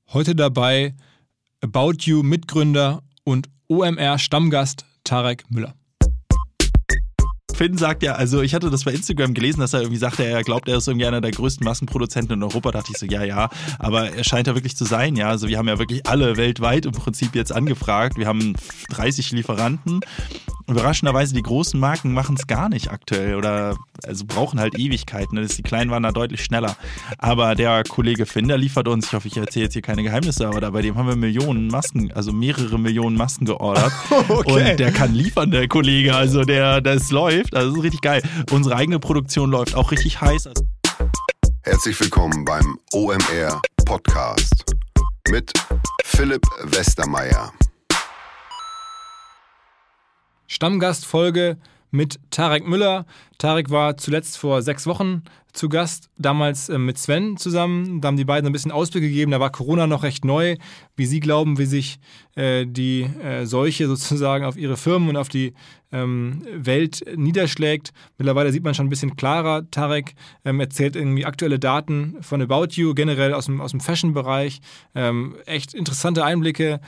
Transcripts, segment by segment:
Heute dabei About You Mitgründer und OMR-Stammgast Tarek Müller. Finn sagt ja, also ich hatte das bei Instagram gelesen, dass er irgendwie sagte, er glaubt, er ist irgendwie einer der größten Massenproduzenten in Europa. Da dachte ich so, ja, aber er scheint ja wirklich zu sein, ja. Also wir haben ja wirklich alle weltweit im Prinzip jetzt angefragt. Wir haben 30 Lieferanten. Überraschenderweise, die großen Marken machen es gar nicht aktuell oder also brauchen halt Ewigkeiten. Die kleinen waren da deutlich schneller. Aber der Kollege Finn, der liefert uns, ich hoffe, ich erzähle jetzt hier keine Geheimnisse, aber bei dem haben wir Millionen Masken, also mehrere Millionen Masken geordert. Okay. Und der kann liefern, der Kollege, also das läuft, also das ist richtig geil. Unsere eigene Produktion läuft auch richtig heiß. Herzlich willkommen beim OMR Podcast mit Philipp Westermeier. Stammgastfolge mit Tarek Müller. Tarek war zuletzt vor 6 Wochen zu Gast, damals mit Sven zusammen. Da haben die beiden ein bisschen Ausblick gegeben. Da war Corona noch recht neu. Wie sie glauben, wie sich die Seuche sozusagen auf ihre Firmen und auf die Welt niederschlägt. Mittlerweile sieht man schon ein bisschen klarer. Tarek erzählt irgendwie aktuelle Daten von About You, generell aus dem Fashion-Bereich. Echt interessante Einblicke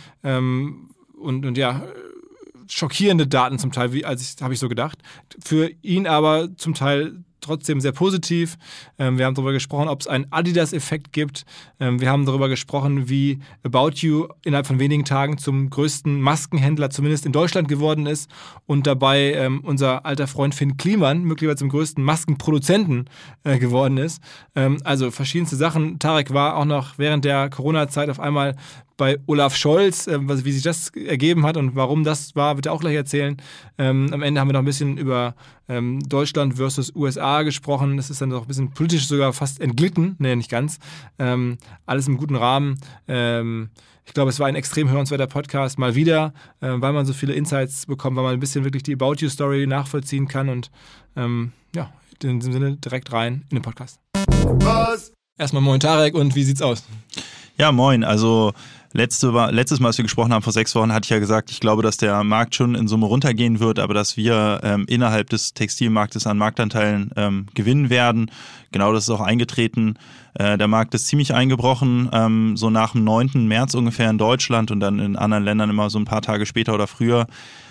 und ja, schockierende Daten zum Teil, habe ich so gedacht. Für ihn aber zum Teil trotzdem sehr positiv. Wir haben darüber gesprochen, ob es einen Adidas-Effekt gibt. Wir haben darüber gesprochen, wie About You innerhalb von wenigen Tagen zum größten Maskenhändler, zumindest in Deutschland, geworden ist und dabei unser alter Freund Finn Kliman möglicherweise zum größten Maskenproduzenten geworden ist. Also verschiedenste Sachen. Tarek war auch noch während der Corona-Zeit auf einmal bei Olaf Scholz, wie sich das ergeben hat und warum das war, wird er auch gleich erzählen. Am Ende haben wir noch ein bisschen über Deutschland versus USA gesprochen. Das ist dann doch ein bisschen politisch sogar fast entglitten. Nee, nicht ganz. Alles im guten Rahmen. Ich glaube, es war ein extrem hörenswerter Podcast. Mal wieder, weil man so viele Insights bekommt, weil man ein bisschen wirklich die About You-Story nachvollziehen kann. Und ja, in diesem Sinne direkt rein in den Podcast. Was? Erstmal moin Tarek und wie sieht's aus? Ja, moin. Also letztes Mal, als wir gesprochen haben, vor 6 Wochen, hatte ich ja gesagt, ich glaube, dass der Markt schon in Summe runtergehen wird, aber dass wir innerhalb des Textilmarktes an Marktanteilen gewinnen werden. Genau, das ist auch eingetreten. Der Markt ist ziemlich eingebrochen, so nach dem 9. März ungefähr in Deutschland und dann in anderen Ländern immer so ein paar Tage später oder früher.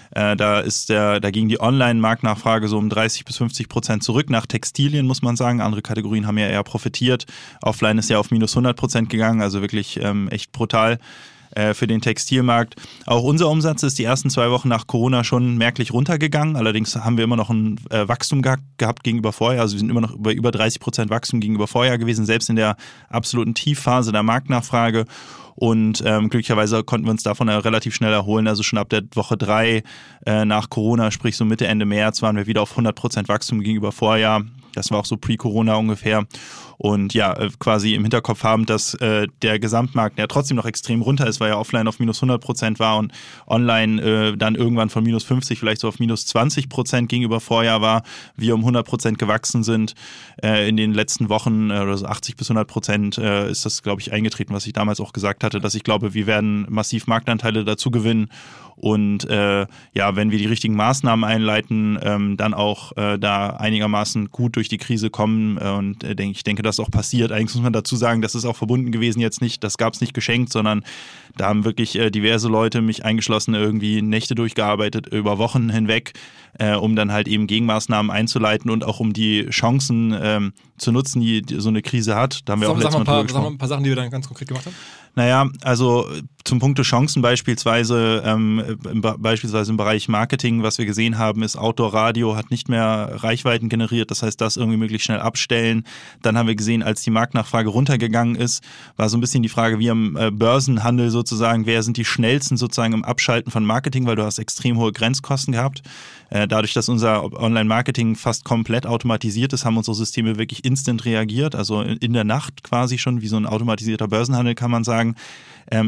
Da ging die Online-Marktnachfrage so um 30-50% zurück nach Textilien, muss man sagen. Andere Kategorien haben ja eher profitiert. Offline ist ja auf minus 100% gegangen, also wirklich echt brutal für den Textilmarkt. Auch unser Umsatz ist die ersten 2 Wochen nach Corona schon merklich runtergegangen. Allerdings haben wir immer noch ein Wachstum gehabt gegenüber Vorjahr. Also wir sind immer noch bei über 30% Wachstum gegenüber Vorjahr gewesen, selbst in der absoluten Tiefphase der Marktnachfrage. Und glücklicherweise konnten wir uns davon relativ schnell erholen. Also schon ab der Woche 3 nach Corona, sprich so Mitte, Ende März, waren wir wieder auf 100% Wachstum gegenüber Vorjahr. Das war auch so pre-Corona ungefähr. Und ja, quasi im Hinterkopf haben, dass der Gesamtmarkt ja trotzdem noch extrem runter ist, weil ja offline auf minus 100% war und online dann irgendwann von minus 50 vielleicht so auf minus 20% gegenüber Vorjahr war. Wir um 100% gewachsen sind in den letzten Wochen oder so 80-100% ist das, glaube ich, eingetreten, was ich damals auch gesagt hatte, dass ich glaube, wir werden massiv Marktanteile dazu gewinnen. Und ja, wenn wir die richtigen Maßnahmen einleiten, dann auch da einigermaßen gut durch die Krise kommen. Und ich denke, das ist auch passiert. Eigentlich muss man dazu sagen, das ist auch verbunden gewesen jetzt nicht, das gab es nicht geschenkt, sondern da haben wirklich diverse Leute, mich eingeschlossen, irgendwie Nächte durchgearbeitet über Wochen hinweg, um dann halt eben Gegenmaßnahmen einzuleiten und auch um die Chancen zu nutzen, die so eine Krise hat. Da haben wir auch letztes Mal drüber gesprochen. Sag mal ein paar Sachen, die wir dann ganz konkret gemacht haben. Naja, also zum Punkte Chancen beispielsweise im Bereich Marketing, was wir gesehen haben, ist Outdoor-Radio hat nicht mehr Reichweiten generiert, das heißt, das irgendwie möglichst schnell abstellen. Dann haben wir gesehen, als die Marktnachfrage runtergegangen ist, war so ein bisschen die Frage, wie am Börsenhandel sozusagen, wer sind die schnellsten sozusagen im Abschalten von Marketing, weil du hast extrem hohe Grenzkosten gehabt. Dadurch, dass unser Online-Marketing fast komplett automatisiert ist, haben unsere Systeme wirklich instant reagiert, also in der Nacht quasi schon, wie so ein automatisierter Börsenhandel kann man sagen. Entscheidend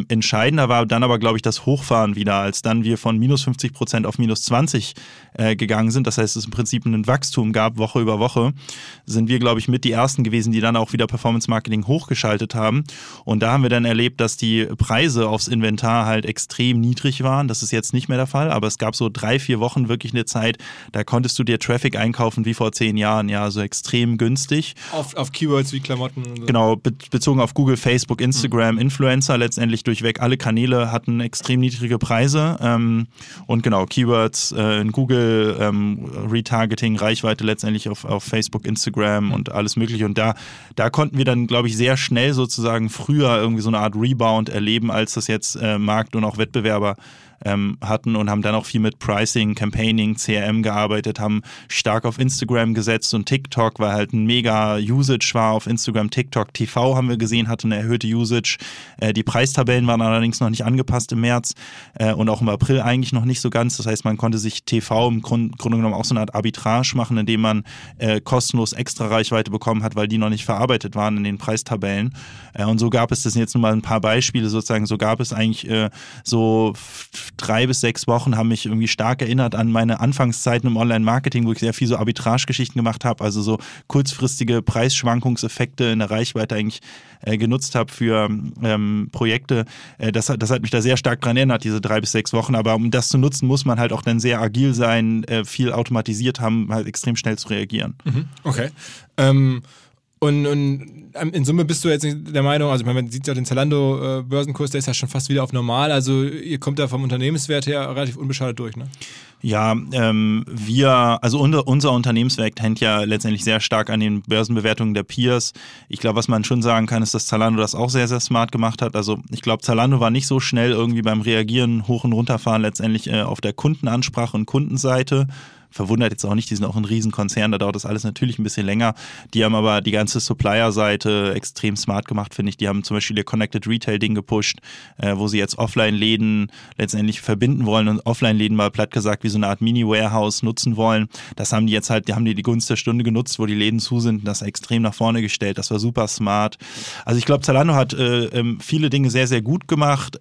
entscheidender war dann aber, glaube ich, das Hochfahren wieder, als dann wir von minus 50% auf minus 20 gegangen sind. Das heißt, es im Prinzip ein Wachstum gab, Woche über Woche, sind wir, glaube ich, mit die Ersten gewesen, die dann auch wieder Performance-Marketing hochgeschaltet haben. Und da haben wir dann erlebt, dass die Preise aufs Inventar halt extrem niedrig waren. Das ist jetzt nicht mehr der Fall, aber es gab so 3-4 Wochen wirklich eine Zeit, da konntest du dir Traffic einkaufen wie vor 10 Jahren, ja, so extrem günstig. Auf Keywords wie Klamotten und so. Genau, bezogen auf Google, Facebook, Instagram, Influencer, letztendlich durchweg alle Kanäle hatten extrem niedrige Preise und genau, Keywords in Google, Retargeting, Reichweite letztendlich auf Facebook, Instagram und alles mögliche und da konnten wir dann, glaube ich, sehr schnell sozusagen früher irgendwie so eine Art Rebound erleben, als das jetzt Markt und auch Wettbewerber hatten und haben dann auch viel mit Pricing, Campaigning, CRM gearbeitet, haben stark auf Instagram gesetzt und TikTok, weil halt ein mega Usage war auf Instagram. TikTok TV haben wir gesehen, hatte eine erhöhte Usage. Die Preistabellen waren allerdings noch nicht angepasst im März und auch im April eigentlich noch nicht so ganz. Das heißt, man konnte sich TV im Grunde genommen auch so eine Art Arbitrage machen, indem man kostenlos extra Reichweite bekommen hat, weil die noch nicht verarbeitet waren in den Preistabellen. Und so gab es, das sind jetzt nur mal ein paar Beispiele sozusagen, so gab es eigentlich so 3 bis 6 Wochen haben mich irgendwie stark erinnert an meine Anfangszeiten im Online-Marketing, wo ich sehr viel so Arbitrage-Geschichten gemacht habe, also so kurzfristige Preisschwankungseffekte in der Reichweite eigentlich genutzt habe für Projekte. Das hat mich da sehr stark dran erinnert, diese 3 bis 6 Wochen. Aber um das zu nutzen, muss man halt auch dann sehr agil sein, viel automatisiert haben, halt extrem schnell zu reagieren. Okay. Und in Summe bist du jetzt der Meinung, also man sieht ja den Zalando-Börsenkurs, der ist ja schon fast wieder auf normal, also ihr kommt da vom Unternehmenswert her relativ unbeschadet durch, ne? Ja, unser Unternehmenswert hängt ja letztendlich sehr stark an den Börsenbewertungen der Peers. Ich glaube, was man schon sagen kann, ist, dass Zalando das auch sehr, sehr smart gemacht hat. Also ich glaube, Zalando war nicht so schnell irgendwie beim Reagieren, hoch und runterfahren letztendlich auf der Kundenansprache und Kundenseite. Verwundert jetzt auch nicht, die sind auch ein Riesenkonzern, da dauert das alles natürlich ein bisschen länger. Die haben aber die ganze Supplier-Seite extrem smart gemacht, finde ich. Die haben zum Beispiel ihr Connected Retail-Ding gepusht, wo sie jetzt Offline-Läden letztendlich verbinden wollen und Offline-Läden mal platt gesagt wie so eine Art Mini-Warehouse nutzen wollen. Das haben die jetzt halt, die Gunst der Stunde genutzt, wo die Läden zu sind, das extrem nach vorne gestellt. Das war super smart. Also ich glaube, Zalando hat viele Dinge sehr, sehr gut gemacht.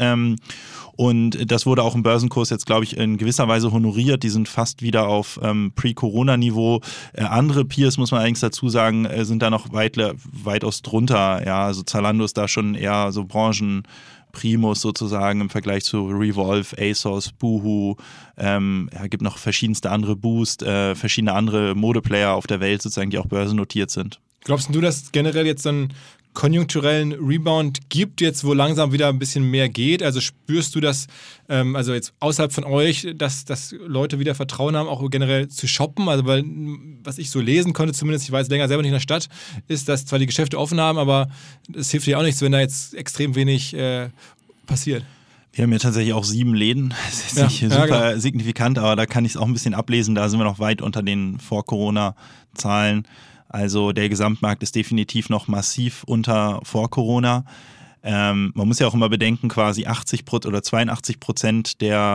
Und das wurde auch im Börsenkurs jetzt, glaube ich, in gewisser Weise honoriert. Die sind fast wieder auf Pre-Corona-Niveau. Andere Peers, muss man eigentlich dazu sagen, sind da noch weitaus drunter. Ja, also Zalando ist da schon eher so Branchenprimus sozusagen im Vergleich zu Revolve, ASOS, Boohoo. Gibt noch verschiedenste andere Boost, verschiedene andere Modeplayer auf der Welt sozusagen, die auch börsennotiert sind. Glaubst du, dass generell jetzt so ein konjunkturellen Rebound gibt, jetzt wo langsam wieder ein bisschen mehr geht? Also spürst du das, also jetzt außerhalb von euch, dass Leute wieder Vertrauen haben, auch generell zu shoppen? Also weil, was ich so lesen konnte, zumindest, ich war jetzt länger selber nicht in der Stadt, ist, dass zwar die Geschäfte offen haben, aber es hilft dir auch nichts, wenn da jetzt extrem wenig passiert. Wir haben ja tatsächlich auch 7 Läden. Das ist nicht super signifikant, aber da kann ich es auch ein bisschen ablesen. Da sind wir noch weit unter den Vor-Corona-Zahlen. Also der Gesamtmarkt ist definitiv noch massiv unter vor Corona. Man muss ja auch immer bedenken, quasi 80% oder 82%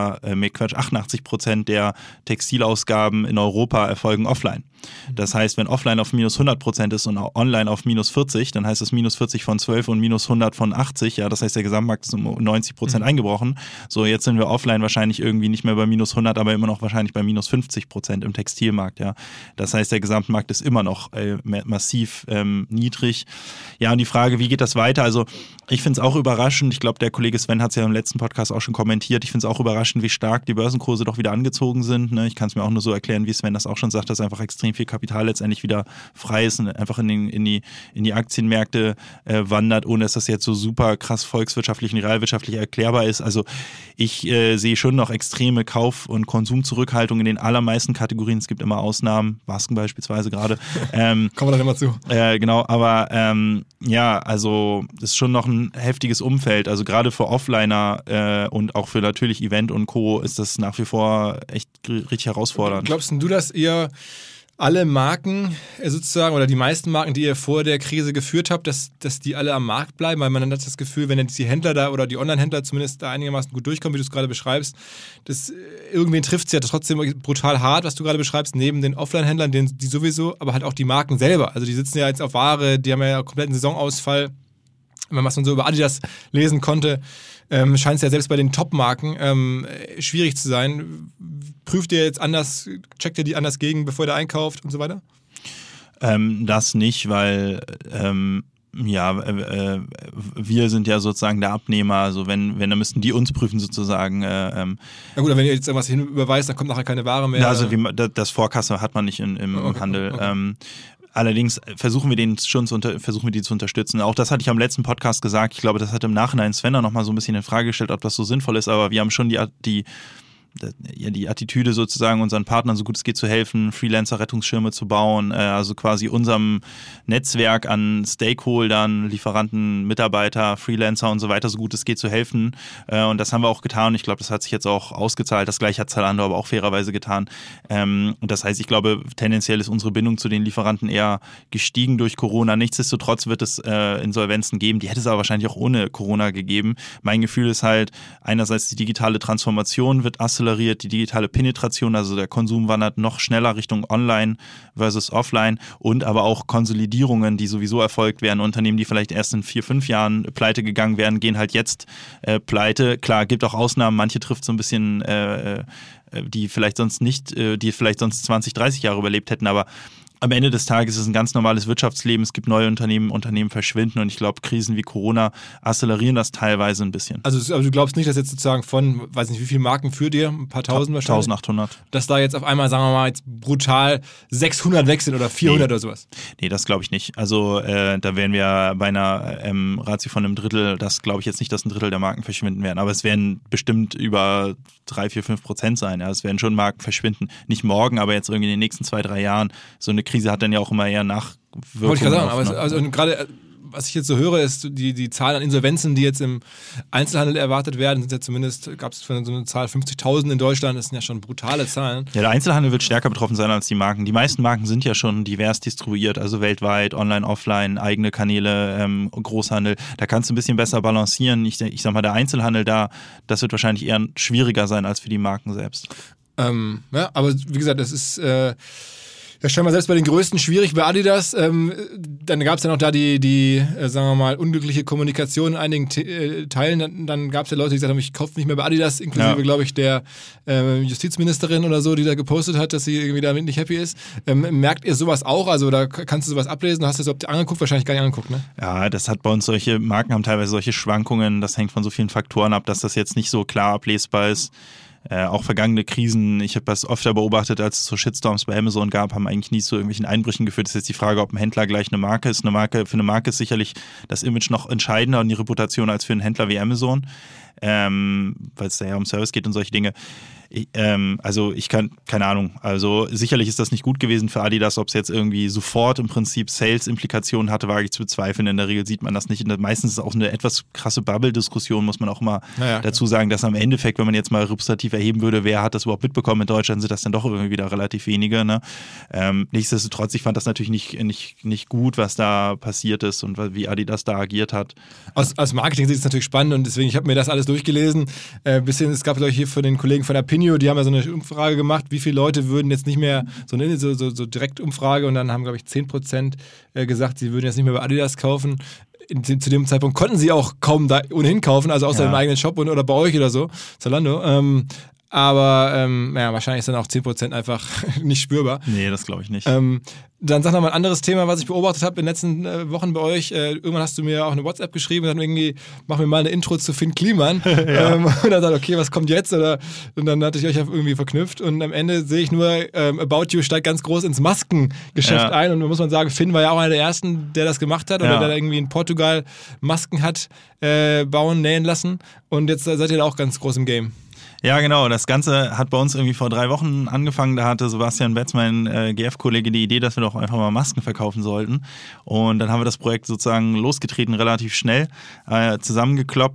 88% der Textilausgaben in Europa erfolgen offline. Das heißt, wenn offline auf minus 100% ist und online auf minus 40, dann heißt es minus 40 von 12 und minus 100 von 80. Ja, das heißt, der Gesamtmarkt ist um 90% eingebrochen. So, jetzt sind wir offline wahrscheinlich irgendwie nicht mehr bei minus 100, aber immer noch wahrscheinlich bei minus 50% im Textilmarkt. Ja, das heißt, der Gesamtmarkt ist immer noch massiv niedrig. Ja, und die Frage, wie geht das weiter? Also ich finde es auch überraschend. Ich glaube, der Kollege Sven hat es ja im letzten Podcast auch schon kommentiert. Ich finde es auch überraschend, wie stark die Börsenkurse doch wieder angezogen sind. Ne? Ich kann es mir auch nur so erklären, wie Sven das auch schon sagt, dass einfach extrem viel Kapital letztendlich wieder frei ist und einfach in die Aktienmärkte wandert, ohne dass das jetzt so super krass volkswirtschaftlich und realwirtschaftlich erklärbar ist. Also ich sehe schon noch extreme Kauf- und Konsumzurückhaltung in den allermeisten Kategorien. Es gibt immer Ausnahmen, Masken beispielsweise gerade. Kommen wir dann immer zu. Genau, aber ja, also das ist schon noch ein heftiges Umfeld. Also gerade für Offliner und auch für natürlich Event und Co. ist das nach wie vor echt richtig herausfordernd. Glaubst du, dass ihr alle Marken sozusagen oder die meisten Marken, die ihr vor der Krise geführt habt, dass die alle am Markt bleiben? Weil man hat das Gefühl, wenn jetzt die Händler da oder die Online-Händler zumindest da einigermaßen gut durchkommen, wie du es gerade beschreibst, das irgendwen trifft es ja trotzdem brutal hart, was du gerade beschreibst, neben den Offline-Händlern, die sowieso, aber halt auch die Marken selber. Also die sitzen ja jetzt auf Ware, die haben ja kompletten Saisonausfall. was man so über Adidas lesen konnte, scheint es ja selbst bei den Top-Marken schwierig zu sein. Prüft ihr jetzt anders, checkt ihr die anders gegen, bevor ihr einkauft und so weiter? Das nicht, weil wir sind ja sozusagen der Abnehmer, also wenn dann müssten die uns prüfen sozusagen. Na gut, aber wenn ihr jetzt irgendwas hinüberweist, dann kommt nachher keine Ware mehr. Ja, also das Vorkasse hat man nicht im Handel. Okay. Allerdings versuchen wir die zu unterstützen. Auch das hatte ich am letzten Podcast gesagt. Ich glaube, das hat im Nachhinein Sven noch mal so ein bisschen in Frage gestellt, ob das so sinnvoll ist. Aber wir haben schon die Attitüde sozusagen, unseren Partnern so gut es geht zu helfen, Freelancer-Rettungsschirme zu bauen, also quasi unserem Netzwerk an Stakeholdern, Lieferanten, Mitarbeiter, Freelancer und so weiter, so gut es geht zu helfen. Und das haben wir auch getan. Und ich glaube, das hat sich jetzt auch ausgezahlt. Das gleiche hat Zalando aber auch fairerweise getan. Und das heißt, ich glaube, tendenziell ist unsere Bindung zu den Lieferanten eher gestiegen durch Corona. Nichtsdestotrotz wird es Insolvenzen geben. Die hätte es aber wahrscheinlich auch ohne Corona gegeben. Mein Gefühl ist halt, einerseits die digitale Transformation wird die digitale Penetration, also der Konsum wandert noch schneller Richtung Online versus Offline und aber auch Konsolidierungen, die sowieso erfolgt werden. Unternehmen, die vielleicht erst in 4-5 Jahren pleite gegangen wären, gehen halt jetzt pleite. Klar, gibt auch Ausnahmen, manche trifft so ein bisschen, die vielleicht sonst 20, 30 Jahre überlebt hätten, aber am Ende des Tages ist es ein ganz normales Wirtschaftsleben. Es gibt neue Unternehmen verschwinden und ich glaube, Krisen wie Corona accelerieren das teilweise ein bisschen. Also du glaubst nicht, dass jetzt sozusagen von, weiß nicht, wie viele Marken führt ihr? Ein paar tausend wahrscheinlich? 1800. Dass da jetzt auf einmal, sagen wir mal, jetzt brutal 600 weg sind oder 400 oder sowas? Nee, das glaube ich nicht. Also da wären wir bei einer Ratio von einem Drittel, das glaube ich jetzt nicht, dass ein Drittel der Marken verschwinden werden, aber es werden bestimmt über 3-4-5% sein. Ja. Es werden schon Marken verschwinden. Nicht morgen, aber jetzt irgendwie in den nächsten 2-3 Jahren. So eine Krise hat dann ja auch immer eher Nachwirkungen. Wollte ich gerade sagen, aber also gerade was ich jetzt so höre, ist die Zahl an Insolvenzen, die jetzt im Einzelhandel erwartet werden, sind ja zumindest, gab es so eine Zahl 50.000 in Deutschland, das sind ja schon brutale Zahlen. Ja, der Einzelhandel wird stärker betroffen sein als die Marken. Die meisten Marken sind ja schon divers distribuiert, also weltweit, online, offline, eigene Kanäle, Großhandel. Da kannst du ein bisschen besser balancieren. Ich sag mal, der Einzelhandel das wird wahrscheinlich eher schwieriger sein als für die Marken selbst. Ja, aber wie gesagt, das ist ja scheinbar selbst bei den Größten schwierig. Bei Adidas, dann gab es ja noch da die sagen wir mal, unglückliche Kommunikation in einigen Teilen. Dann gab es ja Leute, die gesagt haben, ich kaufe nicht mehr bei Adidas, inklusive, glaube ich, der Justizministerin oder so, die da gepostet hat, dass sie irgendwie damit nicht happy ist. Merkt ihr sowas auch? Also da kannst du sowas ablesen? Du hast das überhaupt angeguckt? Wahrscheinlich gar nicht angeguckt, ne? Ja, das hat bei uns Marken haben teilweise solche Schwankungen. Das hängt von so vielen Faktoren ab, dass das jetzt nicht so klar ablesbar ist. Auch vergangene Krisen, ich habe das öfter beobachtet, als es so Shitstorms bei Amazon gab, haben eigentlich nie zu irgendwelchen Einbrüchen geführt. Das ist jetzt die Frage, ob ein Händler gleich eine Marke ist. Für eine Marke ist sicherlich das Image noch entscheidender und die Reputation als für einen Händler wie Amazon, weil es da ja um Service geht und solche Dinge. Also ich keine Ahnung, also sicherlich ist das nicht gut gewesen für Adidas, ob es jetzt irgendwie sofort im Prinzip Sales-Implikationen hatte, wage ich zu bezweifeln. In der Regel sieht man das nicht. Meistens ist es auch eine etwas krasse Bubble-Diskussion, muss man auch mal dazu sagen, dass am Endeffekt, wenn man jetzt mal repräsentativ erheben würde, wer hat das überhaupt mitbekommen in Deutschland, sind das dann doch irgendwie wieder relativ wenige. Ne? Nichtsdestotrotz, ich fand das natürlich nicht gut, was da passiert ist und wie Adidas da agiert hat. Aus Marketing sieht es natürlich spannend und deswegen, ich habe mir das alles durchgelesen. Es gab, glaube ich, hier von den Kollegen von Apinio, die haben ja so eine Umfrage gemacht, wie viele Leute würden jetzt nicht mehr, so Direktumfrage, und dann haben, glaube ich, 10% gesagt, sie würden jetzt nicht mehr bei Adidas kaufen. Zu dem Zeitpunkt konnten sie auch kaum da ohnehin kaufen, also außer im eigenen Shop oder bei euch oder so, Zalando. Aber wahrscheinlich ist dann auch 10% einfach nicht spürbar. Nee, das glaube ich nicht. Dann sag noch mal ein anderes Thema, was ich beobachtet habe in den letzten Wochen bei euch. Irgendwann hast du mir auch eine WhatsApp geschrieben und dann irgendwie, mach mir mal eine Intro zu Finn Kliman. Und dann dachte ich, okay, was kommt jetzt? Und dann hatte ich euch irgendwie verknüpft und am Ende sehe ich nur, About You steigt ganz groß ins Maskengeschäft ein und da muss man sagen, Finn war ja auch einer der Ersten, der das gemacht hat oder der irgendwie in Portugal Masken hat nähen lassen und jetzt seid ihr da auch ganz groß im Game. Ja, genau. Das Ganze hat bei uns irgendwie vor 3 Wochen angefangen. Da hatte Sebastian Betz, mein GF-Kollege, die Idee, dass wir doch einfach mal Masken verkaufen sollten. Und dann haben wir das Projekt sozusagen losgetreten, relativ schnell, zusammengekloppt.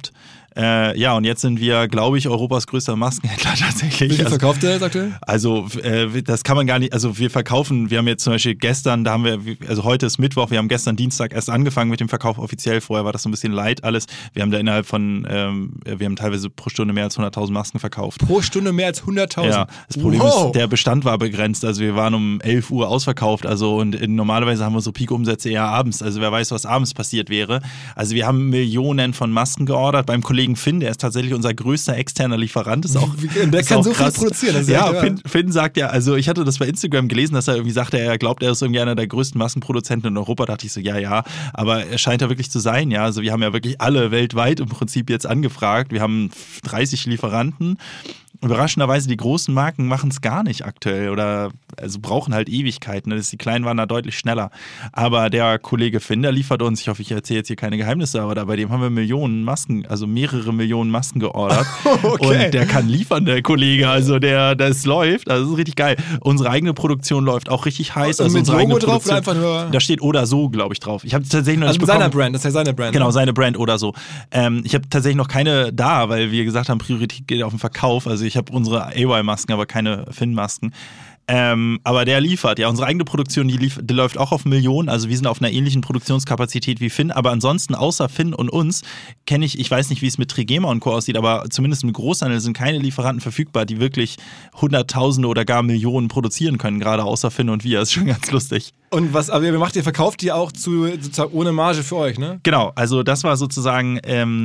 Ja, und jetzt sind wir, glaube ich, Europas größter Maskenhändler tatsächlich. Wie viel verkauft ihr aktuell? Also das kann man gar nicht, also wir verkaufen, wir haben jetzt zum Beispiel gestern, also heute ist Mittwoch, wir haben gestern Dienstag erst angefangen mit dem Verkauf offiziell, vorher war das so ein bisschen light alles. Wir haben da innerhalb von, wir haben teilweise pro Stunde mehr als 100.000 Masken verkauft. Pro Stunde mehr als 100.000? Ja, das Problem ist, der Bestand war begrenzt, also wir waren um 11 Uhr ausverkauft, also und normalerweise haben wir so Peak-Umsätze eher abends, also wer weiß, was abends passiert wäre. Also wir haben Millionen von Masken geordert, beim Kollegen Finn, der ist tatsächlich unser größter externer Lieferant, ist auch der kann so viel produzieren. Das ist ja, Finn sagt ja, also ich hatte das bei Instagram gelesen, dass er irgendwie sagte, er glaubt, er ist irgendwie einer der größten Maskenproduzenten in Europa. Da dachte ich so, ja, aber er scheint ja wirklich zu sein, ja. Also wir haben ja wirklich alle weltweit im Prinzip jetzt angefragt. Wir haben 30 Lieferanten. Überraschenderweise, die großen Marken machen es gar nicht aktuell oder also brauchen halt Ewigkeiten. Die kleinen waren da deutlich schneller. Aber der Kollege Finn, der liefert uns, ich hoffe, ich erzähle jetzt hier keine Geheimnisse, aber bei dem haben wir Millionen Masken, also mehrere Millionen Masken geordert. Okay. Und der kann liefern, der Kollege. Also das läuft, also das ist richtig geil. Unsere eigene Produktion läuft auch richtig heiß. Also mit unsere Logo drauf oder einfach nur? Da steht oder so, glaube ich, drauf. Ich habe tatsächlich noch nicht mit bekommen. Seiner Brand, das ist ja seine Brand. Genau, seine Brand oder so. Ich habe tatsächlich noch keine da, weil wir gesagt haben, Priorität geht auf den Verkauf. Also ich habe unsere AY-Masken, aber keine Finn-Masken. Aber der liefert, ja, unsere eigene Produktion, die läuft auch auf Millionen, also wir sind auf einer ähnlichen Produktionskapazität wie Finn, aber ansonsten außer Finn und uns kenne ich weiß nicht, wie es mit Trigema und Co. aussieht, aber zumindest im Großhandel sind keine Lieferanten verfügbar, die wirklich Hunderttausende oder gar Millionen produzieren können, gerade außer Finn und wir, das ist schon ganz lustig. Und was, aber ihr verkauft die auch sozusagen ohne Marge für euch, ne? Genau, also das war sozusagen,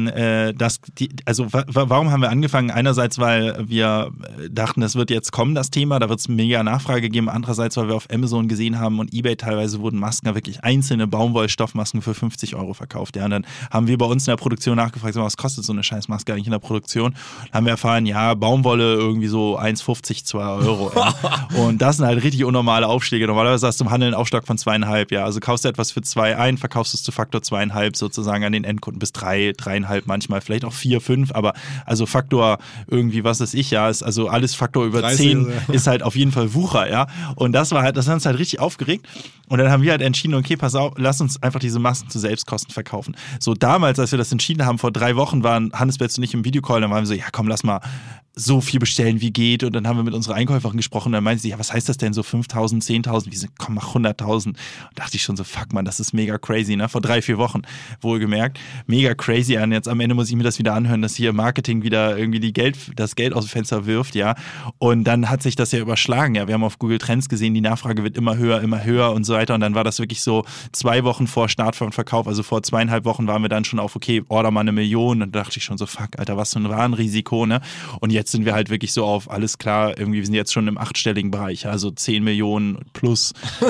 warum haben wir angefangen? Einerseits, weil wir dachten, das wird jetzt kommen, das Thema, da wird es mega Nachfrage geben. Andererseits, weil wir auf Amazon gesehen haben und eBay teilweise wurden Masken, wirklich einzelne Baumwollstoffmasken für 50 € verkauft. Ja, und dann haben wir bei uns in der Produktion nachgefragt, was kostet so eine Scheißmaske eigentlich in der Produktion? Dann haben wir erfahren, ja, Baumwolle irgendwie so 1,50, 2 €. Ja. Und das sind halt richtig unnormale Aufschläge. Normalerweise hast du im Handel einen Aufschlag von 2,5, ja. Also kaufst du etwas für 2 ein, verkaufst es zu Faktor 2,5 sozusagen an den Endkunden bis 3, 3,5 manchmal, vielleicht auch 4, 5, aber also Faktor irgendwie, was weiß ich, ja, ist also alles Faktor über 30, 10 ist halt auf jeden Fall Wucher, ja. Und das hat uns halt richtig aufgeregt. Und dann haben wir halt entschieden, okay, pass auf, lass uns einfach diese Masken zu Selbstkosten verkaufen. So damals, als wir das entschieden haben, vor 3 Wochen waren Hannes Betz und ich im Videocall, dann waren wir so, ja komm, lass mal so viel bestellen, wie geht. Und dann haben wir mit unserer Einkäuferin gesprochen und dann meinte sie, ja, was heißt das denn, so 5.000, 10.000? Wir so, komm, mach 100.000. Und dachte ich schon so, fuck man, das ist mega crazy, ne? Vor 3, 4 Wochen, wohlgemerkt. Mega crazy. Und jetzt am Ende muss ich mir das wieder anhören, dass hier Marketing wieder irgendwie das Geld aus dem Fenster wirft, ja. Und dann hat sich das ja überschlagen, ja. Wir haben auf Google Trends gesehen, die Nachfrage wird immer höher und so weiter. Und dann war das wirklich so 2 Wochen vor Start von Verkauf, also vor 2,5 Wochen waren wir dann schon auf, okay, order mal 1 Million. Und da dachte ich schon so, fuck, Alter, was für ein Warenrisiko, ne? Und jetzt sind wir halt wirklich so auf, alles klar, irgendwie, wir sind jetzt schon im 8-stelligen Bereich, also 10 Millionen plus.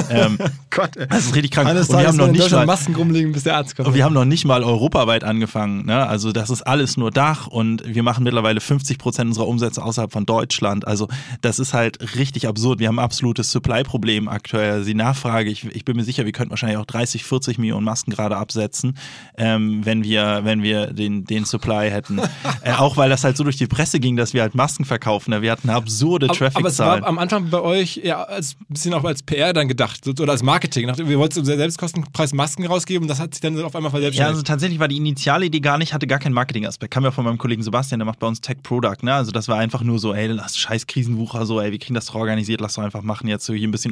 Gott, das ist richtig krank. Eines und wir haben noch nicht mal Masken rumliegen, bis der Arzt kommt. Und wir haben noch nicht mal europaweit angefangen, ne? Also das ist alles nur Dach und wir machen mittlerweile 50% unserer Umsätze außerhalb von Deutschland. Also das ist halt richtig absurd. Wir haben ein absolutes Supply-Problem aktuell. Also die Nachfrage, ich bin mir sicher, wir könnten wahrscheinlich auch 30, 40 Millionen Masken gerade absetzen, wenn wir den Supply hätten. Auch weil das halt so durch die Presse ging, dass wir halt Masken verkaufen. Ne? Wir hatten absurde Traffic-Zahlen. Aber es war am Anfang bei euch ja ein bisschen auch als PR dann gedacht oder als Marketing. Wir wollten unser Selbstkostenpreis Masken rausgeben, das hat sich dann auf einmal verselbstständigt. Ja, also tatsächlich war die initiale Idee hatte gar keinen Marketing-Aspekt. Kam ja von meinem Kollegen Sebastian, der macht bei uns Tech-Product. Ne? Also das war einfach nur so, ey, lass scheiß Krisenwucher so, ey, wir kriegen das doch organisiert, lass doch einfach machen. Jetzt so hier ein bisschen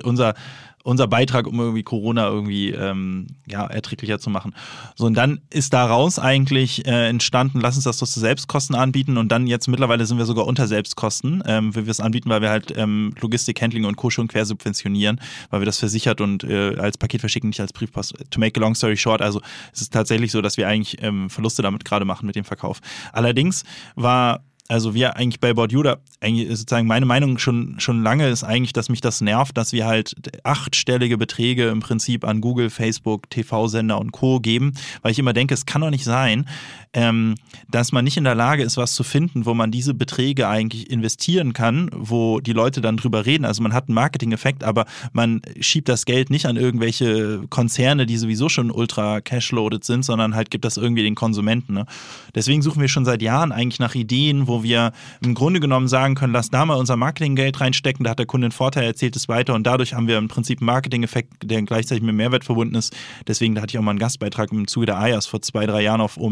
unser Beitrag, um irgendwie Corona irgendwie erträglicher zu machen. So, und dann ist daraus eigentlich entstanden, lass uns das doch zu Selbstkosten anbieten und dann jetzt mittlerweile sind wir sogar unter Selbstkosten, wie wir es anbieten, weil wir halt Logistik, Handling und Co. schon quersubventionieren, weil wir das versichert und als Paket verschicken, nicht als Briefpost. To make a long story short, also es ist tatsächlich so, dass wir eigentlich Verluste damit gerade machen mit dem Verkauf. Allerdings also wir eigentlich bei About You, eigentlich sozusagen meine Meinung schon lange ist eigentlich, dass mich das nervt, dass wir halt 8-stellige Beträge im Prinzip an Google, Facebook, TV-Sender und Co. geben, weil ich immer denke, es kann doch nicht sein, dass man nicht in der Lage ist, was zu finden, wo man diese Beträge eigentlich investieren kann, wo die Leute dann drüber reden. Also man hat einen Marketing-Effekt, aber man schiebt das Geld nicht an irgendwelche Konzerne, die sowieso schon ultra cashloaded sind, sondern halt gibt das irgendwie den Konsumenten. Ne? Deswegen suchen wir schon seit Jahren eigentlich nach Ideen, wo wir im Grunde genommen sagen können, lass da mal unser Marketinggeld reinstecken, da hat der Kunde einen Vorteil, erzählt es weiter und dadurch haben wir im Prinzip einen Marketing-Effekt, der gleichzeitig mit Mehrwert verbunden ist. Deswegen, da hatte ich auch mal einen Gastbeitrag im Zuge der AYAS vor 2-3 Jahren auf OMR geschrieben,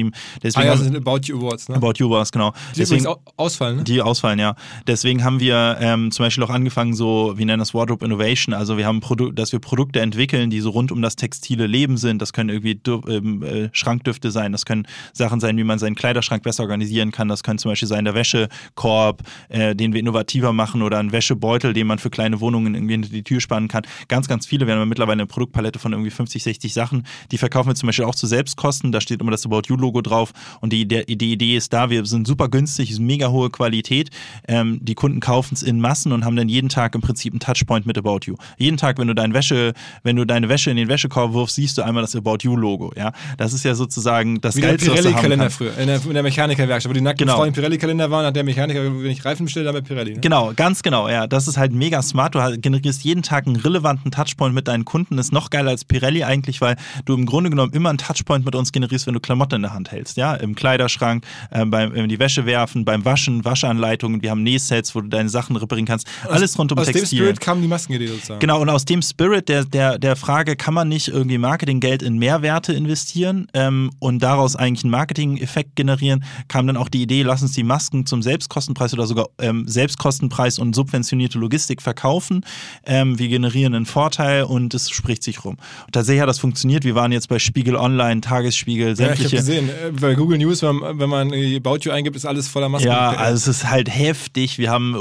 geschrieben. Deswegen das sind About You Awards, ne? About You Awards, genau. Die deswegen ausfallen, ne? Die ausfallen, ja. Deswegen haben wir zum Beispiel auch angefangen, so, wir nennen das Wardrobe Innovation, also wir haben dass wir Produkte entwickeln, die so rund um das textile Leben sind. Das können irgendwie Schrankdüfte sein, das können Sachen sein, wie man seinen Kleiderschrank besser organisieren kann. Das können zum Beispiel sein der Wäschekorb, den wir innovativer machen, oder ein Wäschebeutel, den man für kleine Wohnungen irgendwie hinter die Tür spannen kann. Ganz, ganz viele. Wir haben mittlerweile eine Produktpalette von irgendwie 50, 60 Sachen. Die verkaufen wir zum Beispiel auch zu Selbstkosten. Da steht immer das About You-Logo drauf. Und die Idee ist da, wir sind super günstig, ist mega hohe Qualität. Die Kunden kaufen es in Massen und haben dann jeden Tag im Prinzip einen Touchpoint mit About You. Jeden Tag, wenn du deine Wäsche in den Wäschekorb wirfst, siehst du einmal das About You-Logo. Ja? Das ist ja sozusagen das Geilste, was du haben kannst. Pirelli-Kalender früher, in der Mechanikerwerkstatt, wo die nackten Frauen im Pirelli-Kalender waren, hat der Mechaniker, wenn ich Reifen bestelle, dann bei Pirelli. Ne? Genau, ganz genau, ja. Das ist halt mega smart. Du generierst jeden Tag einen relevanten Touchpoint mit deinen Kunden. Ist noch geiler als Pirelli eigentlich, weil du im Grunde genommen immer einen Touchpoint mit uns generierst, wenn du Klamotten in der Hand hältst. Ja? Im Kleiderschrank, beim die Wäsche werfen, beim Waschen, Waschanleitungen. Wir haben Nähsets, wo du deine Sachen reparieren kannst. Alles rund um Textil. Aus dem Spirit kam die Maskenidee sozusagen. Genau, und aus dem Spirit der Frage, kann man nicht irgendwie Marketinggeld in Mehrwerte investieren und daraus eigentlich einen Marketing-Effekt generieren, kam dann auch die Idee, lass uns die Masken zum Selbstkostenpreis oder sogar Selbstkostenpreis und subventionierte Logistik verkaufen. Wir generieren einen Vorteil und es spricht sich rum. Und tatsächlich hat das funktioniert. Wir waren jetzt bei Spiegel Online, Tagesspiegel, sämtliche. Ja, ich habe gesehen, bei Google News, wenn man About You eingibt, ist alles voller Masken. Ja, also es ist halt heftig. Wir haben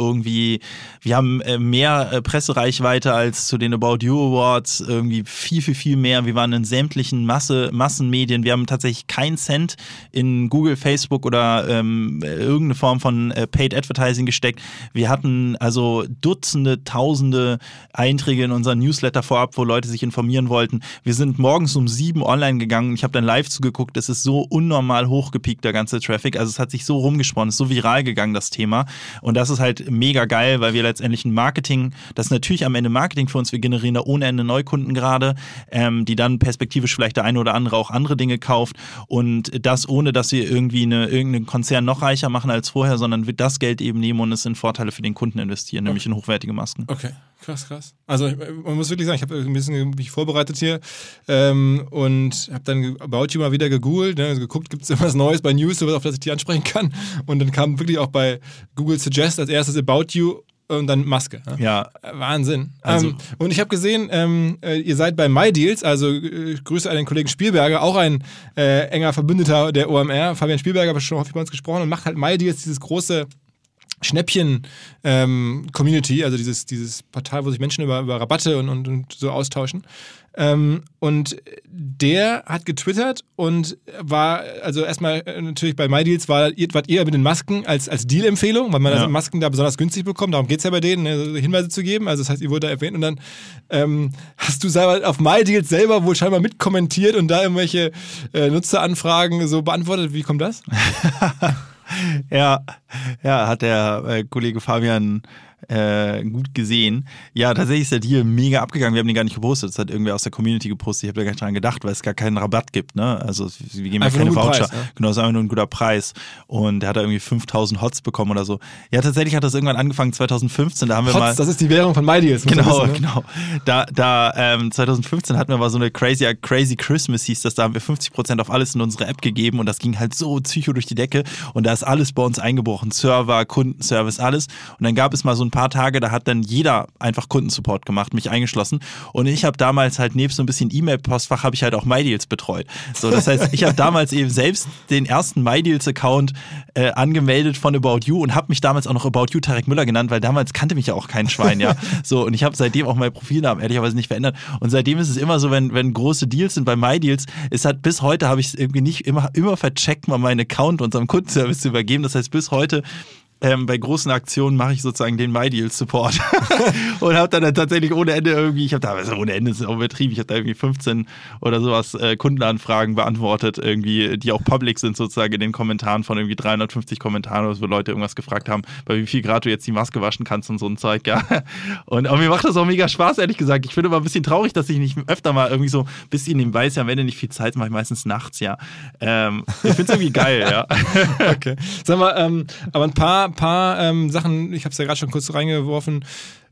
mehr Pressereichweite als zu den About You Awards, irgendwie viel, viel, viel mehr. Wir waren in sämtlichen Massenmedien. Wir haben tatsächlich keinen Cent in Google, Facebook oder irgendeine Form von Paid Advertising gesteckt. Wir hatten also Dutzende, Tausende Einträge in unseren Newsletter vorab, wo Leute sich informieren wollten. Wir sind morgens um 7 online gegangen. Ich habe dann live zugeguckt. Es ist so unnormal hochgepiekt, der ganze Traffic. Also es hat sich so rumgesponnen, es ist so viral gegangen, das Thema. Und das ist halt mega geil, weil wir letztendlich ein Marketing, das ist natürlich am Ende Marketing für uns, wir generieren da ohne Ende Neukunden gerade, die dann perspektivisch vielleicht der eine oder andere auch andere Dinge kauft, und das ohne, dass wir irgendwie irgendeinen Konzern noch reicher machen als vorher, sondern wir das Geld eben nehmen und es in Vorteile für den Kunden investieren, nämlich in hochwertige Masken. Okay, krass. Also man muss wirklich sagen, ich habe ein bisschen mich vorbereitet hier und habe dann About You mal wieder gegoogelt, ne, also geguckt, gibt es irgendwas Neues bei News, auf das ich die ansprechen kann, und dann kam wirklich auch bei Google Suggest als erstes About You und dann Maske. Ne? Ja. Wahnsinn. Also. Und ich habe gesehen, ihr seid bei MyDeals, also Grüße an den Kollegen Spielberger, auch ein enger Verbündeter der OMR. Fabian Spielberger hat schon häufig bei uns gesprochen und macht halt MyDeals, dieses große Schnäppchen-Community, also dieses Portal, wo sich Menschen über Rabatte und so austauschen. Und der hat getwittert und war, also erstmal natürlich bei MyDeals wart ihr mit den Masken als Deal-Empfehlung, weil man also Masken da besonders günstig bekommt, darum geht es ja bei denen, ne, Hinweise zu geben, also das heißt, ihr wurde da erwähnt, und dann hast du selber auf MyDeals selber wohl scheinbar mitkommentiert und da irgendwelche Nutzeranfragen so beantwortet. Wie kommt das? Ja, hat der Kollege Fabian gut gesehen. Ja, tatsächlich ist der Deal mega abgegangen. Wir haben den gar nicht gepostet. Das hat irgendwer aus der Community gepostet. Ich habe da gar nicht dran gedacht, weil es gar keinen Rabatt gibt. Ne? Also wir geben ja keine Voucher. Preis, ja. Genau, es ist einfach nur ein guter Preis. Und der hat da irgendwie 5000 Hots bekommen oder so. Ja, tatsächlich hat das irgendwann angefangen 2015. Da haben wir Hots, mal. Das ist die Währung von MyDeals. Genau, wissen, ne? Genau. Da 2015 hatten wir mal so eine Crazy Christmas, hieß das. Da haben wir 50% auf alles in unsere App gegeben und das ging halt so psycho durch die Decke. Und da ist alles bei uns eingebrochen. Server, Kundenservice, alles. Und dann gab es mal so ein paar Tage, da hat dann jeder einfach Kundensupport gemacht, mich eingeschlossen. Und ich habe damals halt nebst so ein bisschen E-Mail-Postfach habe ich halt auch MyDeals betreut. So, das heißt, ich habe damals eben selbst den ersten MyDeals-Account angemeldet von About You und habe mich damals auch noch About You Tarek Müller genannt, weil damals kannte mich ja auch kein Schwein, ja. So, und ich habe seitdem auch meinen Profilnamen ehrlicherweise nicht verändert. Und seitdem ist es immer so, wenn große Deals sind bei MyDeals, bis heute habe ich es irgendwie nicht immer vercheckt, mal meinen Account unserem Kundenservice zu übergeben. Das heißt, bis heute bei großen Aktionen mache ich sozusagen den MyDeals-Support und habe dann tatsächlich ohne Ende irgendwie, ohne Ende ist auch übertrieben, ich habe da irgendwie 15 oder sowas Kundenanfragen beantwortet, irgendwie, die auch public sind sozusagen in den Kommentaren von irgendwie 350 Kommentaren, wo Leute irgendwas gefragt haben, bei wie viel Grad du jetzt die Maske waschen kannst und so ein Zeug, ja. Aber mir macht das auch mega Spaß, ehrlich gesagt. Ich finde immer ein bisschen traurig, dass ich nicht öfter mal irgendwie so ein bisschen nebenbei ist, ja, am Ende nicht viel Zeit, mache ich meistens nachts, ja. Ich finde es irgendwie geil, ja. Okay. Sag mal, aber ein paar Sachen, ich habe es ja gerade schon kurz reingeworfen,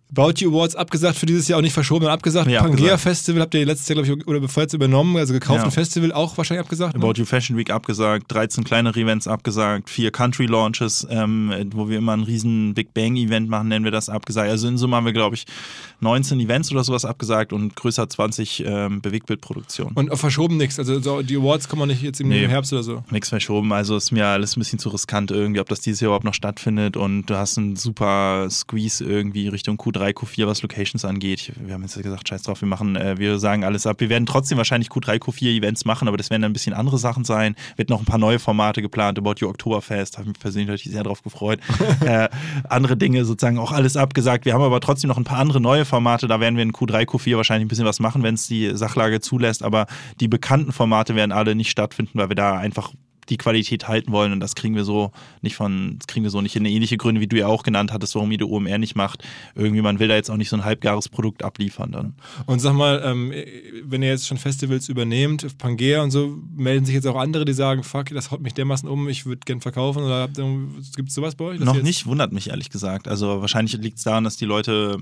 About You Awards abgesagt für dieses Jahr, auch nicht verschoben, sondern abgesagt. Nee, Pangea abgesagt. Festival habt ihr letztes Jahr, glaube ich, oder bevor jetzt übernommen, also gekauft ein Festival auch wahrscheinlich abgesagt. About You Fashion Week abgesagt, 13 kleinere Events abgesagt, 4 Country Launches, wo wir immer ein riesen Big Bang Event machen, nennen wir das, abgesagt. Also in Summe haben wir, glaube ich, 19 Events oder sowas abgesagt und größer 20 Bewegtbildproduktionen. Und verschoben nichts, also so, die Awards kommen nicht jetzt im Herbst oder so? Nichts verschoben, also ist mir alles ein bisschen zu riskant irgendwie, ob das dieses Jahr überhaupt noch stattfindet und du hast einen super Squeeze irgendwie Richtung Q3, Q4, was Locations angeht. Wir haben jetzt gesagt, scheiß drauf, wir sagen alles ab. Wir werden trotzdem wahrscheinlich Q3, Q4 Events machen, aber das werden dann ein bisschen andere Sachen sein. Wird noch ein paar neue Formate geplant, About You Oktoberfest, habe ich mich persönlich natürlich sehr drauf gefreut. Andere Dinge sozusagen auch alles abgesagt. Wir haben aber trotzdem noch ein paar andere neue Formate, da werden wir in Q3, Q4 wahrscheinlich ein bisschen was machen, wenn es die Sachlage zulässt, aber die bekannten Formate werden alle nicht stattfinden, weil wir da einfach die Qualität halten wollen und das kriegen wir so nicht in ähnliche Gründe, wie du ja auch genannt hattest, warum ihr die OMR nicht macht. Irgendwie, man will da jetzt auch nicht so ein halbgares Produkt abliefern dann. Und sag mal, wenn ihr jetzt schon Festivals übernehmt, Pangea und so, melden sich jetzt auch andere, die sagen, fuck, das haut mich dermaßen um, ich würde gern verkaufen, oder gibt es sowas bei euch? Noch nicht, wundert mich ehrlich gesagt. Also wahrscheinlich liegt es daran, dass die Leute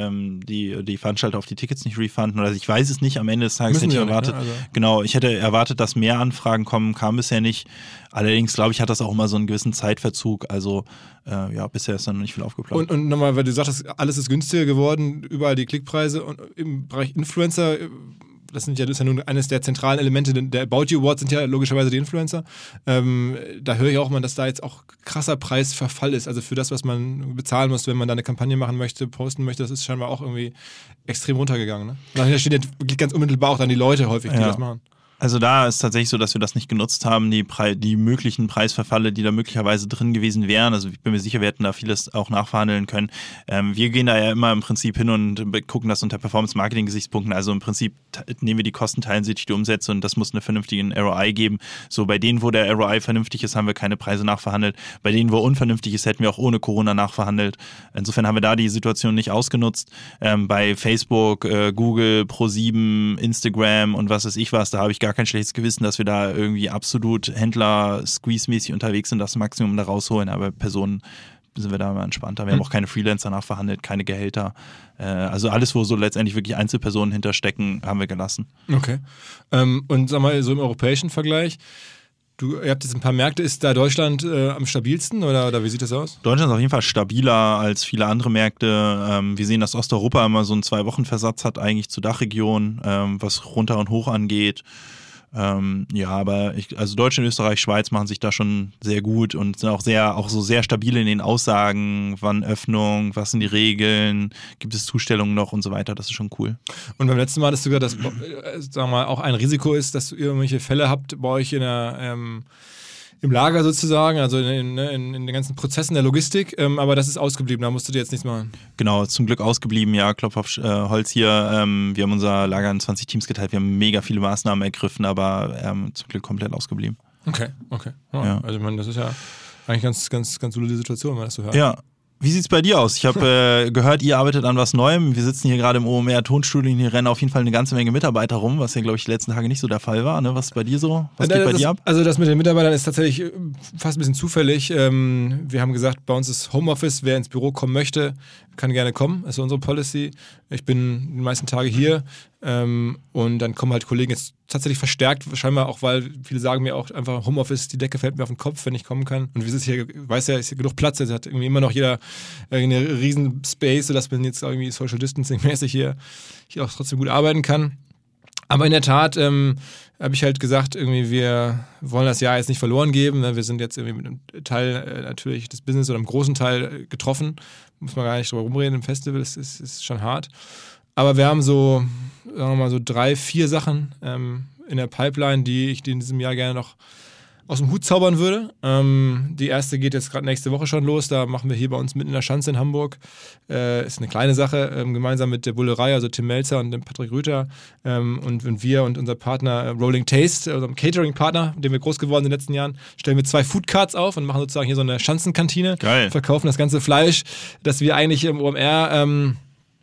die Veranstalter auf die Tickets nicht refunden oder ich weiß es nicht, am Ende des Tages hätte ich erwartet. Nicht, ne? Also genau, ich hätte erwartet, dass mehr Anfragen kommen, kam bisher nicht. Allerdings, glaube ich, hat das auch immer so einen gewissen Zeitverzug. Also, bisher ist dann noch nicht viel aufgeplant. Und nochmal, weil du sagtest, alles ist günstiger geworden, überall die Klickpreise. Und im Bereich Influencer, das ist ja nun eines der zentralen Elemente der About You Awards, sind ja logischerweise die Influencer. Da höre ich auch mal, dass da jetzt auch krasser Preisverfall ist. Also für das, was man bezahlen muss, wenn man da eine Kampagne machen möchte, posten möchte, das ist scheinbar auch irgendwie extrem runtergegangen. Ne? Da steht ja wirklich ganz unmittelbar auch dann die Leute häufig, die das machen. Also da ist tatsächlich so, dass wir das nicht genutzt haben, die möglichen Preisverfalle, die da möglicherweise drin gewesen wären. Also ich bin mir sicher, wir hätten da vieles auch nachverhandeln können. Wir gehen da ja immer im Prinzip hin und gucken das unter Performance-Marketing-Gesichtspunkten. Also im Prinzip nehmen wir die Kosten, teilen sich die Umsätze und das muss einen vernünftigen ROI geben. So bei denen, wo der ROI vernünftig ist, haben wir keine Preise nachverhandelt. Bei denen, wo unvernünftig ist, hätten wir auch ohne Corona nachverhandelt. Insofern haben wir da die Situation nicht ausgenutzt. Bei Facebook, Google, Pro7, Instagram und was weiß ich was, da habe ich gar kein schlechtes Gewissen, dass wir da irgendwie absolut Händler-Squeeze-mäßig unterwegs sind, das Maximum da rausholen, aber Personen sind wir da immer entspannter. Wir haben auch keine Freelancer nachverhandelt, keine Gehälter. Also alles, wo so letztendlich wirklich Einzelpersonen hinterstecken, haben wir gelassen. Okay. Und sag mal, so im europäischen Vergleich, ihr habt jetzt ein paar Märkte, ist da Deutschland am stabilsten oder wie sieht das aus? Deutschland ist auf jeden Fall stabiler als viele andere Märkte. Wir sehen, dass Osteuropa immer so einen 2-Wochen-Versatz hat eigentlich zur Dachregion, was runter und hoch angeht. Aber also Deutschland, Österreich, Schweiz machen sich da schon sehr gut und sind auch sehr stabil in den Aussagen, wann Öffnung, was sind die Regeln, gibt es Zustellungen noch und so weiter, das ist schon cool. Und beim letzten Mal hattest du gesagt, dass sagen wir mal, auch ein Risiko ist, dass ihr irgendwelche Fälle habt bei euch im Lager sozusagen, also in den ganzen Prozessen der Logistik, aber das ist ausgeblieben, da musst du dir jetzt nichts machen. Genau, zum Glück ausgeblieben, ja, Klopf auf Holz hier. Wir haben unser Lager in 20 Teams geteilt, wir haben mega viele Maßnahmen ergriffen, aber zum Glück komplett ausgeblieben. Okay. Ja. Also ich meine, das ist ja eigentlich ganz solide Situation, wenn man das so hört. Ja. Wie sieht's bei dir aus? Ich habe gehört, ihr arbeitet an was Neuem. Wir sitzen hier gerade im OMR-Tonstudio und hier rennen auf jeden Fall eine ganze Menge Mitarbeiter rum, was ja, glaube ich, die letzten Tage nicht so der Fall war. Ne? Was ist bei dir so? Was geht bei dir ab? Also das mit den Mitarbeitern ist tatsächlich fast ein bisschen zufällig. Wir haben gesagt, bei uns ist Homeoffice. Wer ins Büro kommen möchte, kann gerne kommen. Das ist unsere Policy. Ich bin die meisten Tage hier und dann kommen halt Kollegen jetzt tatsächlich verstärkt, scheinbar auch, weil viele sagen mir auch einfach, Homeoffice, die Decke fällt mir auf den Kopf, wenn ich kommen kann. Und wie ist es hier, weiß ja, ist hier genug Platz, also hat irgendwie immer noch jeder eine riesen Space, sodass man jetzt irgendwie Social Distancing-mäßig hier auch trotzdem gut arbeiten kann. Aber in der Tat habe ich halt gesagt, irgendwie wir wollen das Jahr jetzt nicht verloren geben. Ne? Wir sind jetzt irgendwie mit einem Teil natürlich des Business oder einem großen Teil getroffen. Muss man gar nicht drüber rumreden im Festival, das ist schon hart. Aber wir haben so, sagen wir mal, so 3-4 Sachen in der Pipeline, die ich in diesem Jahr gerne noch aus dem Hut zaubern würde. Die erste geht jetzt gerade nächste Woche schon los. Da machen wir hier bei uns mitten in der Schanze in Hamburg. Ist eine kleine Sache, gemeinsam mit der Bullerei, also Tim Melzer und dem Patrick Rüther. Und wir und unser Partner Rolling Taste, unserem Catering-Partner, mit dem wir groß geworden sind in den letzten Jahren, stellen wir 2 Foodcarts auf und machen sozusagen hier so eine Schanzenkantine. Geil. Verkaufen das ganze Fleisch, das wir eigentlich im OMR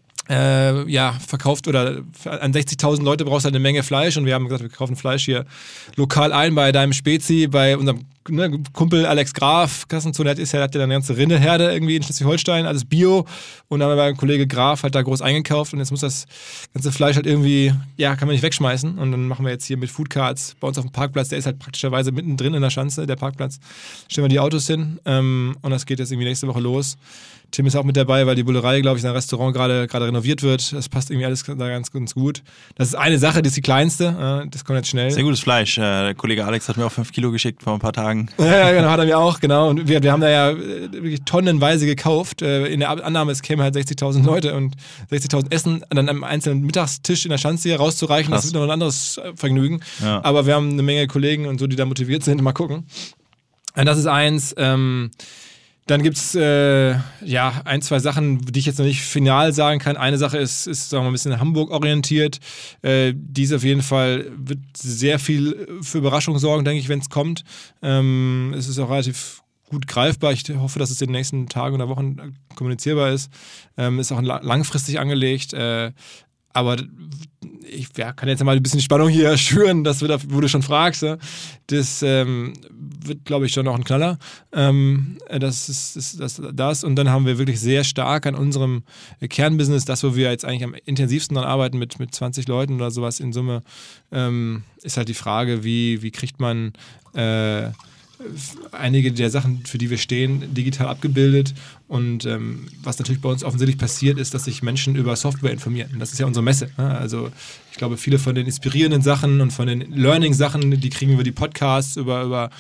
verkauft oder an 60.000 Leute brauchst du halt eine Menge Fleisch und wir haben gesagt, wir kaufen Fleisch hier lokal ein bei deinem Spezi, bei unserem Kumpel Alex Graf, Kassenzone, hat ja eine ganze Rindeherde irgendwie in Schleswig-Holstein, alles Bio. Und dann haben wir beim Kollege Graf halt da groß eingekauft und jetzt muss das ganze Fleisch halt irgendwie, kann man nicht wegschmeißen. Und dann machen wir jetzt hier mit Foodcards bei uns auf dem Parkplatz, der ist halt praktischerweise mittendrin in der Schanze, der Parkplatz. Stellen wir die Autos hin und das geht jetzt irgendwie nächste Woche los. Tim ist auch mit dabei, weil die Bullerei, glaube ich, sein Restaurant gerade renoviert wird. Das passt irgendwie alles da ganz gut. Das ist eine Sache, die ist die kleinste. Das kommt jetzt schnell. Sehr gutes Fleisch. Der Kollege Alex hat mir auch 5 Kilo geschickt vor ein paar Tagen. Ja, genau, hat er mir auch, genau. Und wir haben da ja wirklich tonnenweise gekauft. In der Annahme, es kämen halt 60.000 Leute und 60.000 Essen an einem einzelnen Mittagstisch in der Schanze hier rauszureichen. Krass. Das wird noch ein anderes Vergnügen. Ja. Aber wir haben eine Menge Kollegen und so, die da motiviert sind. Mal gucken. Und das ist eins. Dann gibt es 1, 2 Sachen, die ich jetzt noch nicht final sagen kann. Eine Sache ist sagen wir mal, ein bisschen Hamburg orientiert. Die ist auf jeden Fall, wird sehr viel für Überraschung sorgen, denke ich, wenn es kommt. Es ist auch relativ gut greifbar. Ich hoffe, dass es in den nächsten Tagen oder Wochen kommunizierbar ist. Ist auch langfristig angelegt. Aber ich kann jetzt mal ein bisschen Spannung hier schüren, das wird, wo du schon fragst. Das wird, glaube ich, schon noch ein Knaller. Das ist das. Und dann haben wir wirklich sehr stark an unserem Kernbusiness, das, wo wir jetzt eigentlich am intensivsten dran arbeiten, mit 20 Leuten oder sowas in Summe, ist halt die Frage, wie kriegt man einige der Sachen, für die wir stehen, digital abgebildet. Und was natürlich bei uns offensichtlich passiert, ist, dass sich Menschen über Software informieren. Das ist ja unsere Messe. Ne? Also ich glaube, viele von den inspirierenden Sachen und von den Learning-Sachen, die kriegen wir über die Podcasts, über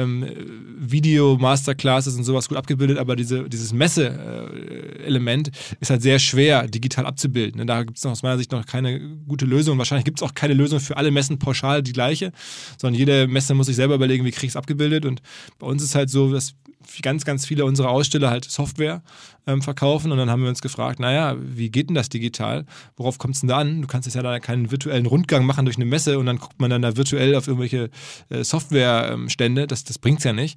Video-Masterclasses und sowas gut abgebildet. Aber dieses Messe-Element ist halt sehr schwer digital abzubilden. Da gibt es aus meiner Sicht noch keine gute Lösung. Wahrscheinlich gibt es auch keine Lösung für alle Messen pauschal die gleiche, sondern jede Messe muss sich selber überlegen, wie kriege ich es abgebildet. Und bei uns ist halt so, dass ganz, ganz viele unserer Aussteller halt Software verkaufen und dann haben wir uns gefragt, wie geht denn das digital? Worauf kommt es denn da an? Du kannst jetzt ja da keinen virtuellen Rundgang machen durch eine Messe und dann guckt man dann da virtuell auf irgendwelche Softwarestände. Das bringt es ja nicht.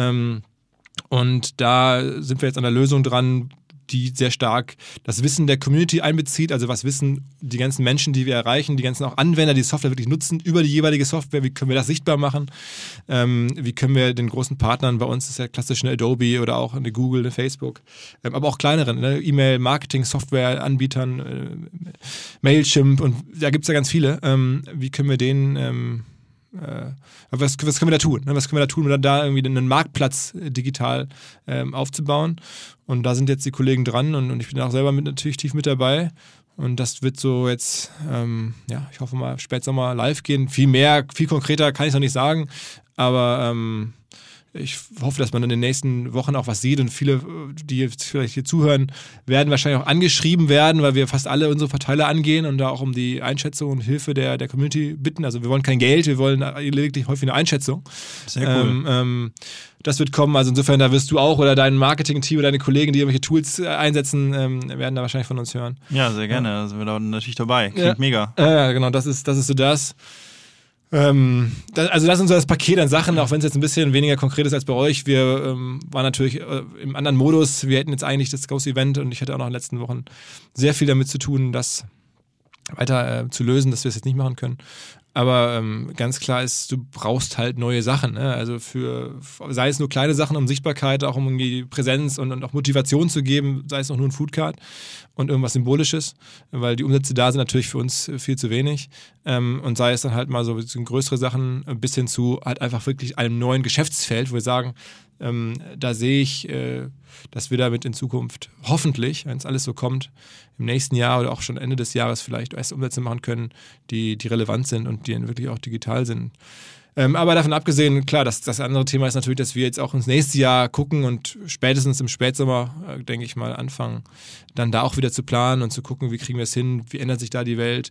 Und da sind wir jetzt an der Lösung dran, die sehr stark das Wissen der Community einbezieht, also was wissen die ganzen Menschen, die wir erreichen, die ganzen auch Anwender, die Software wirklich nutzen, über die jeweilige Software, wie können wir das sichtbar machen, wie können wir den großen Partnern, bei uns ist ja klassisch eine Adobe oder auch eine Google, eine Facebook, aber auch kleineren, E-Mail, Marketing, Software-Anbietern, Mailchimp und da gibt es ja ganz viele, wie können wir denen was können wir da tun? Was können wir da tun, um da irgendwie einen Marktplatz digital aufzubauen? Und da sind jetzt die Kollegen dran und ich bin auch selber natürlich tief mit dabei. Und das wird so jetzt, ich hoffe mal, Spätsommer live gehen. Viel konkreter kann ich es noch nicht sagen, aber ich hoffe, dass man in den nächsten Wochen auch was sieht und viele, die jetzt vielleicht hier zuhören, werden wahrscheinlich auch angeschrieben werden, weil wir fast alle unsere Verteiler angehen und da auch um die Einschätzung und Hilfe der Community bitten. Also wir wollen kein Geld, wir wollen lediglich häufig eine Einschätzung. Sehr cool. Das wird kommen, also insofern, da wirst du auch oder dein Marketing-Team oder deine Kollegen, die irgendwelche Tools einsetzen, werden da wahrscheinlich von uns hören. Ja, sehr gerne, da sind wir da natürlich dabei. Klingt mega. Ja, genau, das ist so das. Also das ist so das Paket an Sachen, auch wenn es jetzt ein bisschen weniger konkret ist als bei euch. Wir waren natürlich im anderen Modus. Wir hätten jetzt eigentlich das große Event und ich hatte auch noch in den letzten Wochen sehr viel damit zu tun, das weiter zu lösen, dass wir es jetzt nicht machen können. Aber ganz klar ist, du brauchst halt neue Sachen. Ne? Also sei es nur kleine Sachen, um Sichtbarkeit, auch um irgendwie Präsenz und auch Motivation zu geben, sei es auch nur ein Foodcard und irgendwas Symbolisches, weil die Umsätze da sind natürlich für uns viel zu wenig. Und sei es dann halt mal so größere Sachen bis hin zu halt einfach wirklich einem neuen Geschäftsfeld, wo wir sagen, da sehe ich, dass wir damit in Zukunft hoffentlich, wenn es alles so kommt, im nächsten Jahr oder auch schon Ende des Jahres vielleicht erst Umsätze machen können, die relevant sind und die wirklich auch digital sind. Aber davon abgesehen, klar, das andere Thema ist natürlich, dass wir jetzt auch ins nächste Jahr gucken und spätestens im Spätsommer, denke ich mal, anfangen, dann da auch wieder zu planen und zu gucken, wie kriegen wir es hin, wie ändert sich da die Welt.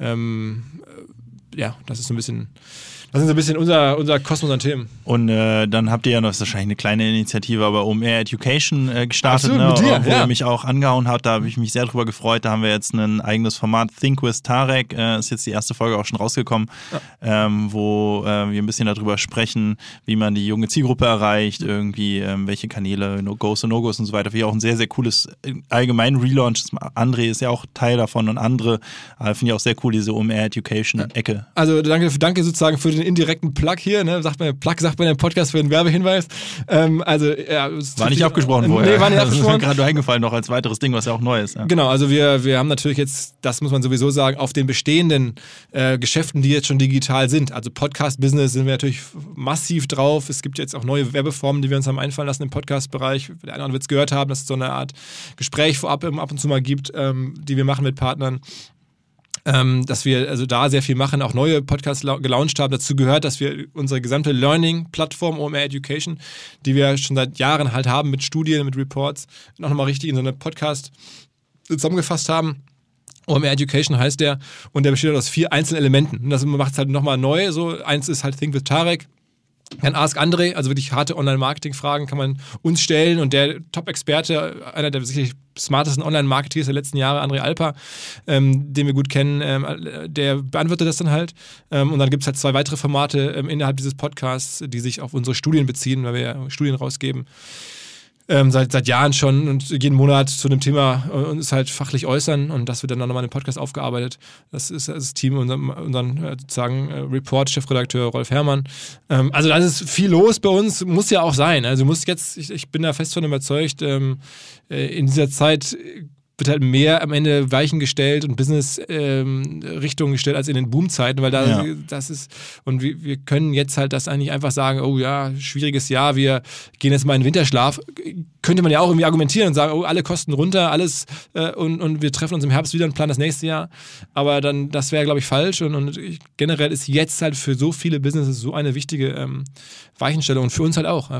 Das ist so ein bisschen... Das sind so ein bisschen unser Kosmos an Themen. Und dann habt ihr ja noch, das ist wahrscheinlich eine kleine Initiative, aber OMR Education gestartet, absolut, mit dir, wo ihr mich auch angehauen habt. Da habe ich mich sehr drüber gefreut. Da haben wir jetzt ein eigenes Format, Think with Tarek. Ist jetzt die erste Folge auch schon rausgekommen, wo wir ein bisschen darüber sprechen, wie man die junge Zielgruppe erreicht, irgendwie welche Kanäle, No-Gos und No-Gos und so weiter. Wie auch ein sehr, sehr cooles allgemein Relaunch. André ist ja auch Teil davon und andere. Finde ich auch sehr cool, diese OMR Education-Ecke. Also danke sozusagen für den indirekten Plug hier, ne? Sagt man im Podcast für einen Werbehinweis. War nicht abgesprochen vorher. Nee, war nicht abgesprochen. Das ist mir gerade eingefallen noch als weiteres Ding, was ja auch neu ist. Ja. Genau, also wir haben natürlich jetzt, das muss man sowieso sagen, auf den bestehenden Geschäften, die jetzt schon digital sind. Also Podcast-Business sind wir natürlich massiv drauf. Es gibt jetzt auch neue Werbeformen, die wir uns haben einfallen lassen im Podcast-Bereich. Der eine oder andere wird es gehört haben, dass es so eine Art Gespräch vorab ab und zu mal gibt, die wir machen mit Partnern. Dass wir also da sehr viel machen, auch neue Podcasts gelauncht haben. Dazu gehört, dass wir unsere gesamte Learning-Plattform OMR Education, die wir schon seit Jahren halt haben mit Studien, mit Reports, nochmal richtig in so einem Podcast zusammengefasst haben. OMR Education heißt der und der besteht aus 4 einzelnen Elementen. Und das macht es halt nochmal neu. So, eins ist halt Think with Tarek. Dann Ask André, also wirklich harte Online-Marketing-Fragen kann man uns stellen und der Top-Experte, einer der sicherlich smartesten Online-Marketeers der letzten Jahre, André Alper, den wir gut kennen, der beantwortet das dann halt. Und dann gibt es halt 2 weitere Formate innerhalb dieses Podcasts, die sich auf unsere Studien beziehen, weil wir ja Studien rausgeben. Seit Jahren schon und jeden Monat zu einem Thema uns halt fachlich äußern und das wird dann nochmal im Podcast aufgearbeitet. Das ist das Team, unseren sozusagen Report-Chefredakteur Rolf Herrmann. Also da ist viel los bei uns, muss ja auch sein. Also ich bin da fest von überzeugt, in dieser Zeit wird halt mehr am Ende Weichen gestellt und Business-Richtungen gestellt als in den Boomzeiten, weil das ist, und wir können jetzt halt das eigentlich einfach sagen, oh ja, schwieriges Jahr, wir gehen jetzt mal in den Winterschlaf. Könnte man ja auch irgendwie argumentieren und sagen, oh, alle Kosten runter, alles und wir treffen uns im Herbst wieder und planen das nächste Jahr. Aber dann, das wäre, glaube ich, falsch und generell ist jetzt halt für so viele Businesses so eine wichtige Weichenstellung und für uns halt auch.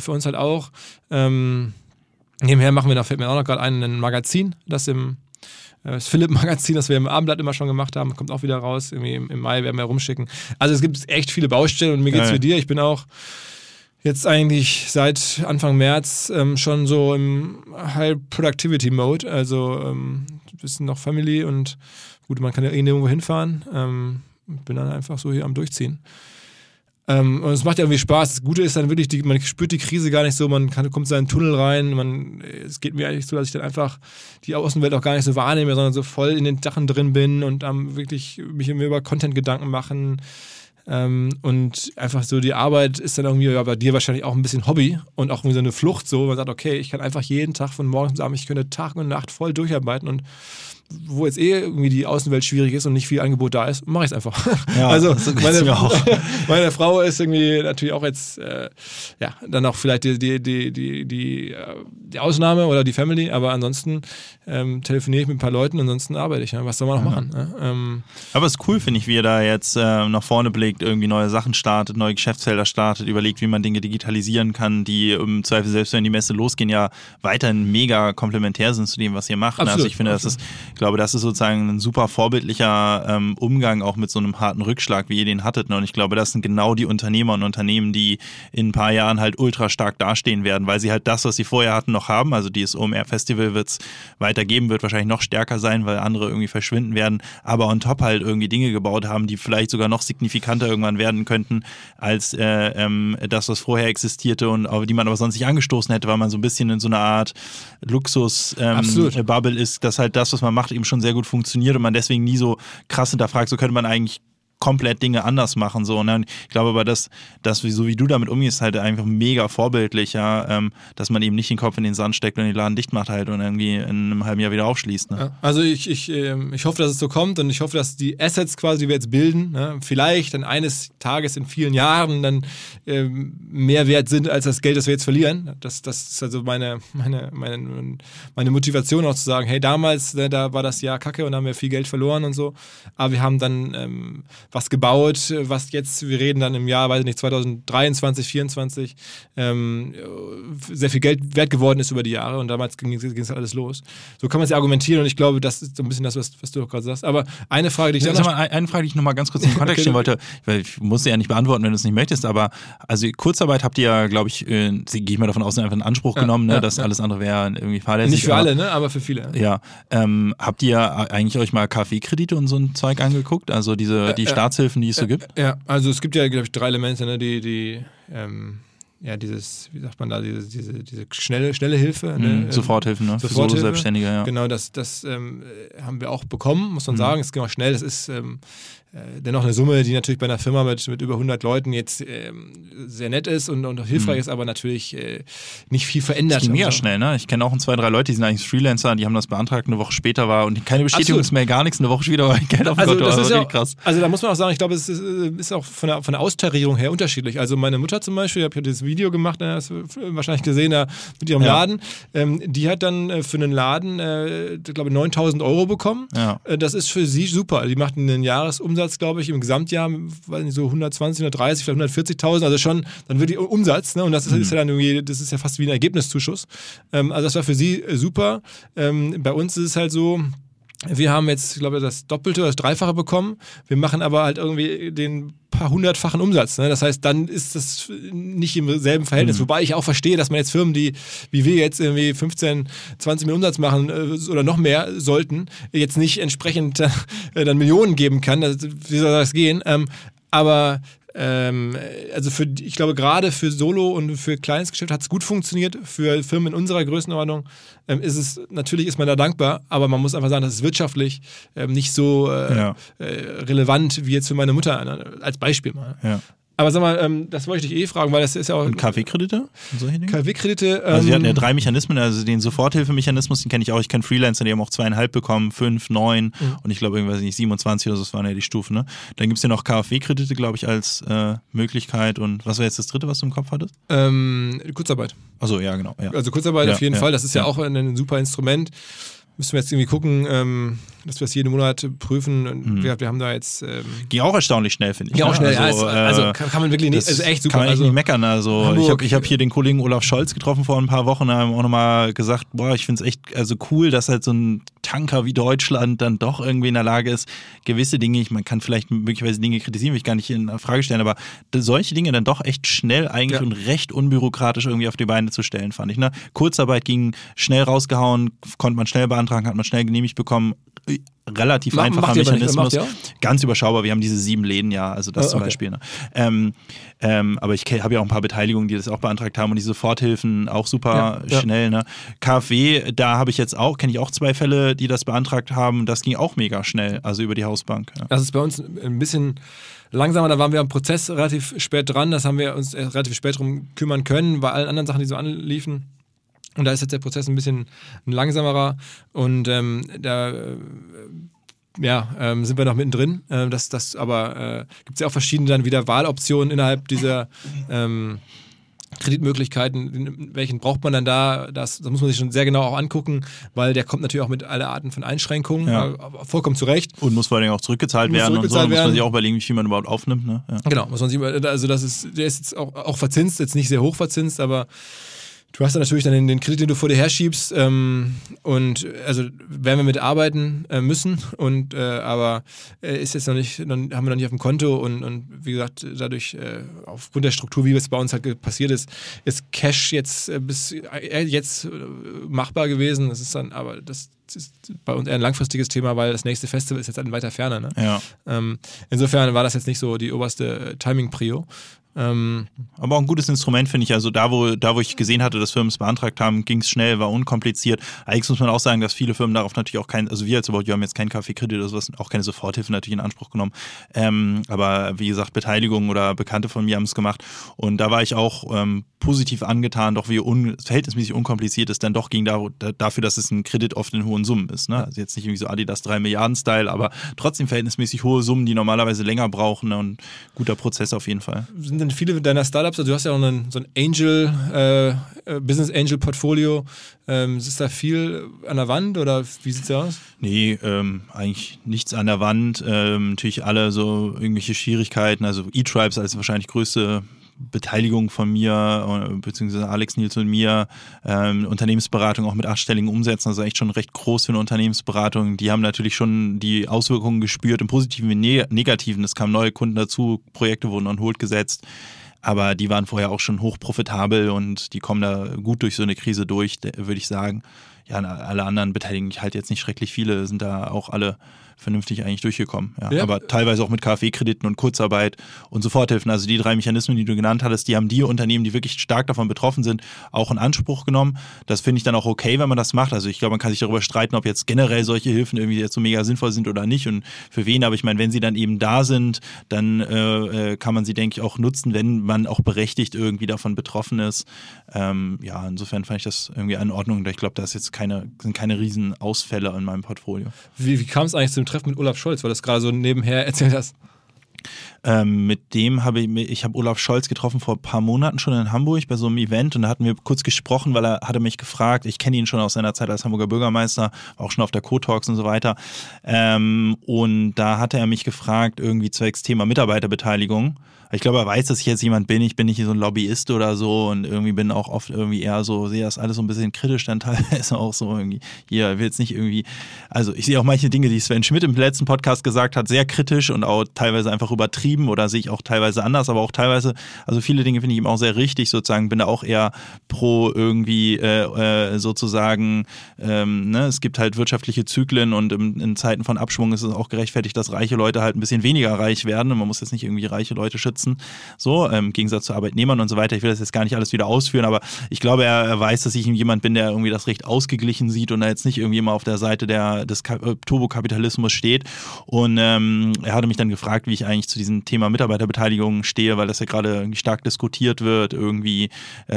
Nebenher machen wir, da fällt mir auch noch gerade ein Magazin, das Philipp-Magazin, das wir im Abendblatt immer schon gemacht haben, kommt auch wieder raus, irgendwie im Mai werden wir rumschicken. Also es gibt echt viele Baustellen und mir geht's wie dir, ich bin auch jetzt eigentlich seit Anfang März schon so im High-Productivity-Mode, also ein bisschen noch Family und gut, man kann ja irgendwo hinfahren, bin dann einfach so hier am Durchziehen. Und es macht ja irgendwie Spaß. Das Gute ist dann wirklich, man spürt die Krise gar nicht so, kommt in seinen Tunnel rein, es geht mir eigentlich so, dass ich dann einfach die Außenwelt auch gar nicht so wahrnehme, sondern so voll in den Sachen drin bin und wirklich mich über Content Gedanken machen und einfach so die Arbeit ist dann irgendwie bei dir wahrscheinlich auch ein bisschen Hobby und auch irgendwie so eine Flucht so, man sagt, okay, ich kann einfach jeden Tag von morgens bis abends, ich könnte Tag und Nacht voll durcharbeiten und wo jetzt irgendwie die Außenwelt schwierig ist und nicht viel Angebot da ist, mache ich es einfach. Ja, also meine Frau ist irgendwie natürlich auch jetzt dann auch vielleicht die Ausnahme oder die Family, aber ansonsten telefoniere ich mit ein paar Leuten, ansonsten arbeite ich. Was soll man noch machen? Aber es ist cool, finde ich, wie ihr da jetzt nach vorne blickt, irgendwie neue Sachen startet, neue Geschäftsfelder startet, überlegt, wie man Dinge digitalisieren kann, die im Zweifel, selbst wenn die Messe losgehen, ja weiterhin mega komplementär sind zu dem, was ihr macht. Absolut, also ich finde, ich glaube, das ist sozusagen ein super vorbildlicher Umgang auch mit so einem harten Rückschlag, wie ihr den hattet. Und ich glaube, das sind genau die Unternehmer und Unternehmen, die in ein paar Jahren halt ultra stark dastehen werden, weil sie halt das, was sie vorher hatten, noch haben. Also dieses OMR-Festival wird es weitergeben, wird wahrscheinlich noch stärker sein, weil andere irgendwie verschwinden werden, aber on top halt irgendwie Dinge gebaut haben, die vielleicht sogar noch signifikanter irgendwann werden könnten, als das, was vorher existierte und die man aber sonst nicht angestoßen hätte, weil man so ein bisschen in so einer Art Luxus-Bubble ist, dass halt das, was man macht, eben schon sehr gut funktioniert und man deswegen nie so krass hinterfragt, so könnte man eigentlich komplett Dinge anders machen. So. Und ich glaube aber, dass so wie du damit umgehst, halt einfach mega vorbildlich, ja, dass man eben nicht den Kopf in den Sand steckt und den Laden dicht macht halt und irgendwie in einem halben Jahr wieder aufschließt. Ne? Ja, also ich hoffe, dass es so kommt und ich hoffe, dass die Assets quasi, die wir jetzt bilden, ne, vielleicht dann eines Tages in vielen Jahren dann mehr wert sind als das Geld, das wir jetzt verlieren. Das ist also meine Motivation auch zu sagen, hey, damals, ne, da war das Jahr kacke und da haben wir viel Geld verloren und so, aber wir haben dann was gebaut, was jetzt, wir reden dann im Jahr, weiß ich nicht, 2023, 2024, sehr viel Geld wert geworden ist über die Jahre und damals ging es alles los. So kann man es ja argumentieren und ich glaube, das ist so ein bisschen das, was du auch gerade sagst. Aber eine Frage, die ich noch mal ganz kurz in den Kontext stellen wollte, weil ich muss sie ja nicht beantworten, wenn du es nicht möchtest, aber also Kurzarbeit habt ihr ja, glaube ich, gehe ich mal davon aus, einfach in Anspruch genommen, ne, dass alles andere wäre irgendwie fahrlässig. Nicht für alle, ne, aber für viele. Ja. Habt ihr eigentlich euch mal KfW-Kredite und so ein Zeug angeguckt? Also die Staatshilfen, die es so gibt? Ja, also es gibt ja, glaube ich, 3 Elemente, ne, dieses, wie sagt man da, diese schnelle Hilfe. Ne? Soforthilfen, ne? Für Solo-Selbstständige, ja. Genau, das haben wir auch bekommen, muss man sagen. Es ging auch schnell, das ist dennoch eine Summe, die natürlich bei einer Firma mit über 100 Leuten jetzt sehr nett ist und hilfreich ist, aber natürlich nicht viel verändert. Das ging mega schnell, ne? Ich kenne auch 2, 3 Leute, die sind eigentlich Freelancer, die haben das beantragt, eine Woche später war und keine Bestätigungsmail, gar nichts, eine Woche später war Geld auf dem Konto. Das ist ja krass. Also da muss man auch sagen, ich glaube, es ist auch von der Austarierung her unterschiedlich. Also meine Mutter zum Beispiel, ich habe ja dieses Video gemacht, hast du wahrscheinlich gesehen, da mit ihrem Laden, die hat dann für einen Laden, ich glaube, 9.000 € bekommen. Ja. Das ist für sie super. Die macht einen Jahresumsatz, glaube ich, im Gesamtjahr, weiß nicht, so 120, 130, vielleicht 140.000, also schon dann wirklich Umsatz, ne? Und das ist ja dann irgendwie, das ist ja fast wie ein Ergebniszuschuss. Also das war für sie super. Bei uns ist es halt so, wir haben jetzt, ich glaube, das Doppelte oder das Dreifache bekommen. Wir machen aber halt irgendwie den paar hundertfachen Umsatz. Ne? Das heißt, dann ist das nicht im selben Verhältnis. Wobei ich auch verstehe, dass man jetzt Firmen, die wie wir jetzt irgendwie 15, 20 Millionen Umsatz machen oder noch mehr sollten, jetzt nicht entsprechend dann Millionen geben kann. Wie soll das gehen? Aber also ich glaube, gerade für Solo und für kleines Geschäft hat es gut funktioniert. Für Firmen in unserer Größenordnung natürlich ist man da dankbar, aber man muss einfach sagen, das ist wirtschaftlich nicht so relevant wie jetzt für meine Mutter als Beispiel mal. Ja. Aber sag mal, das wollte ich dich fragen, weil das ist ja auch... Und KfW-Kredite? Und solche Dinge? KfW-Kredite... Also wir hatten ja 3 Mechanismen, also den Soforthilfemechanismus, den kenne ich auch. Ich kenne Freelancer, die haben auch 2,5 bekommen, 5, 9 und ich glaube irgendwas nicht, 27 oder so, das waren ja die Stufen. Ne? Dann gibt es ja noch KfW-Kredite, glaube ich, als Möglichkeit. Und was war jetzt das dritte, was du im Kopf hattest? Kurzarbeit. Achso, ja, genau. Ja. Also Kurzarbeit auf jeden Fall, das ist ja auch ein super Instrument. Müssen wir jetzt irgendwie gucken, dass wir es jeden Monat prüfen. Wir haben da jetzt... Ging auch erstaunlich schnell, finde ich. Ging auch schnell, also kann man wirklich nicht... Also echt super. Kann man echt nicht meckern. Also ich hab hier den Kollegen Olaf Scholz getroffen vor ein paar Wochen, haben auch nochmal gesagt, ich finde es echt cool, dass halt so ein Tanker wie Deutschland dann doch irgendwie in der Lage ist, gewisse Dinge, man kann vielleicht möglicherweise Dinge kritisieren, will ich gar nicht in Frage stellen, aber solche Dinge dann doch echt schnell eigentlich und recht unbürokratisch irgendwie auf die Beine zu stellen, fand ich. Ne? Kurzarbeit ging schnell rausgehauen, konnte man schnell beantragen, hat man schnell genehmigt bekommen. Relativ einfacher Mechanismus, ganz überschaubar. Wir haben diese 7 Läden also das zum Beispiel. Ne? Aber ich habe ja auch ein paar Beteiligungen, die das auch beantragt haben und die Soforthilfen auch super schnell. Ne? KfW, da habe ich jetzt auch, kenne ich auch 2 Fälle, die das beantragt haben. Das ging auch mega schnell, also über die Hausbank. Ja. Das ist bei uns ein bisschen langsamer, da waren wir am Prozess relativ spät dran, das haben wir uns relativ spät drum kümmern können, bei allen anderen Sachen, die so anliefen. Und da ist jetzt der Prozess ein bisschen langsamerer und sind wir noch mittendrin. Aber gibt es ja auch verschiedene dann wieder Wahloptionen innerhalb dieser Kreditmöglichkeiten. Welchen braucht man dann da? Das muss man sich schon sehr genau auch angucken, weil der kommt natürlich auch mit aller Arten von Einschränkungen, vollkommen zurecht. Und muss vor allem auch zurückgezahlt werden und so. Muss man sich auch überlegen, wie viel man überhaupt aufnimmt. Ne? Ja. Genau, muss man sich, also der ist jetzt auch verzinst, jetzt nicht sehr hoch verzinst, aber du hast dann natürlich dann den Kredit, den du vor dir herschiebst und also werden wir mit arbeiten müssen aber ist jetzt noch nicht, dann haben wir noch nicht auf dem Konto und wie gesagt, dadurch aufgrund der Struktur, wie es bei uns halt passiert ist Cash jetzt bis jetzt machbar gewesen. Das ist dann, aber das ist bei uns eher ein langfristiges Thema, weil das nächste Festival ist jetzt halt in weiter Ferne. Ne? Ja. Insofern war das jetzt nicht so die oberste Timing-Prio. Aber auch ein gutes Instrument, finde ich. Also da, wo ich gesehen hatte, dass Firmen es beantragt haben, ging es schnell, war unkompliziert. Allerdings muss man auch sagen, dass viele Firmen darauf natürlich auch also wir als About You haben jetzt keinen KfW-Kredit oder sowas, auch keine Soforthilfe natürlich in Anspruch genommen. Aber wie gesagt, Beteiligung oder Bekannte von mir haben es gemacht. Und da war ich auch positiv angetan, doch wie verhältnismäßig unkompliziert es dann doch ging dafür, dass es ein Kredit oft in hohen Summen ist. Ne? Also jetzt nicht irgendwie so Adidas 3 Milliarden-Style, aber trotzdem verhältnismäßig hohe Summen, die normalerweise länger brauchen. Ne? Und guter Prozess auf jeden Fall. Sind denn viele deiner Startups, also du hast ja auch so ein Business Angel Portfolio, ist da viel an der Wand oder wie sieht's aus? Nee, eigentlich nichts an der Wand. Natürlich alle so irgendwelche Schwierigkeiten, also eTribes als wahrscheinlich größte Beteiligung von mir, beziehungsweise Alex, Nils und mir, Unternehmensberatung auch mit 8-stelligen Umsätzen, also echt schon recht groß für eine Unternehmensberatung. Die haben natürlich schon die Auswirkungen gespürt, im Positiven wie Negativen. Es kamen neue Kunden dazu, Projekte wurden on hold gesetzt, aber die waren vorher auch schon hochprofitabel und die kommen da gut durch so eine Krise durch, würde ich sagen. ja, alle anderen Beteiligten, ich halte jetzt nicht schrecklich viele, sind da auch alle vernünftig eigentlich durchgekommen. Ja. Aber teilweise auch mit KfW-Krediten und Kurzarbeit und Soforthilfen. Also die 3 Mechanismen, die du genannt hattest, die haben die Unternehmen, die wirklich stark davon betroffen sind, auch in Anspruch genommen. Das finde ich dann auch okay, wenn man das macht. Also ich glaube, man kann sich darüber streiten, ob jetzt generell solche Hilfen irgendwie jetzt so mega sinnvoll sind oder nicht und für wen. Aber ich meine, wenn sie dann eben da sind, dann kann man sie, denke ich, auch nutzen, wenn man auch berechtigt irgendwie davon betroffen ist. Ja, insofern fand ich das irgendwie in Ordnung. Ich glaube, da ist jetzt sind keine riesen Ausfälle in meinem Portfolio. Wie kam es eigentlich zu dem Treffen mit Olaf Scholz, weil du das gerade so nebenher erzählt hast? Mit dem habe ich habe Olaf Scholz getroffen vor ein paar Monaten schon in Hamburg bei so einem Event und da hatten wir kurz gesprochen, weil er hatte mich gefragt, ich kenne ihn schon aus seiner Zeit als Hamburger Bürgermeister, auch schon auf der Co-Talks und so weiter, und da hatte er mich gefragt, irgendwie zwecks Thema Mitarbeiterbeteiligung. Ich glaube, er weiß, dass ich jetzt jemand bin. Ich bin nicht so ein Lobbyist oder so und irgendwie bin auch oft irgendwie eher so, sehe das alles so ein bisschen kritisch, dann teilweise auch so irgendwie, hier will jetzt nicht irgendwie, also ich sehe auch manche Dinge, die Sven Schmidt im letzten Podcast gesagt hat, sehr kritisch und auch teilweise einfach übertrieben oder sehe ich auch teilweise anders, aber auch teilweise, also viele Dinge finde ich ihm auch sehr richtig sozusagen, bin da auch eher pro irgendwie sozusagen, es gibt halt wirtschaftliche Zyklen und in Zeiten von Abschwung ist es auch gerechtfertigt, dass reiche Leute halt ein bisschen weniger reich werden und man muss jetzt nicht irgendwie reiche Leute schützen. So, im Gegensatz zu Arbeitnehmern und so weiter. Ich will das jetzt gar nicht alles wieder ausführen, aber ich glaube, er weiß, dass ich jemand bin, der irgendwie das recht ausgeglichen sieht und da jetzt nicht irgendwie immer auf der Seite des Turbokapitalismus steht. Und er hatte mich dann gefragt, wie ich eigentlich zu diesem Thema Mitarbeiterbeteiligung stehe, weil das ja gerade irgendwie stark diskutiert wird, irgendwie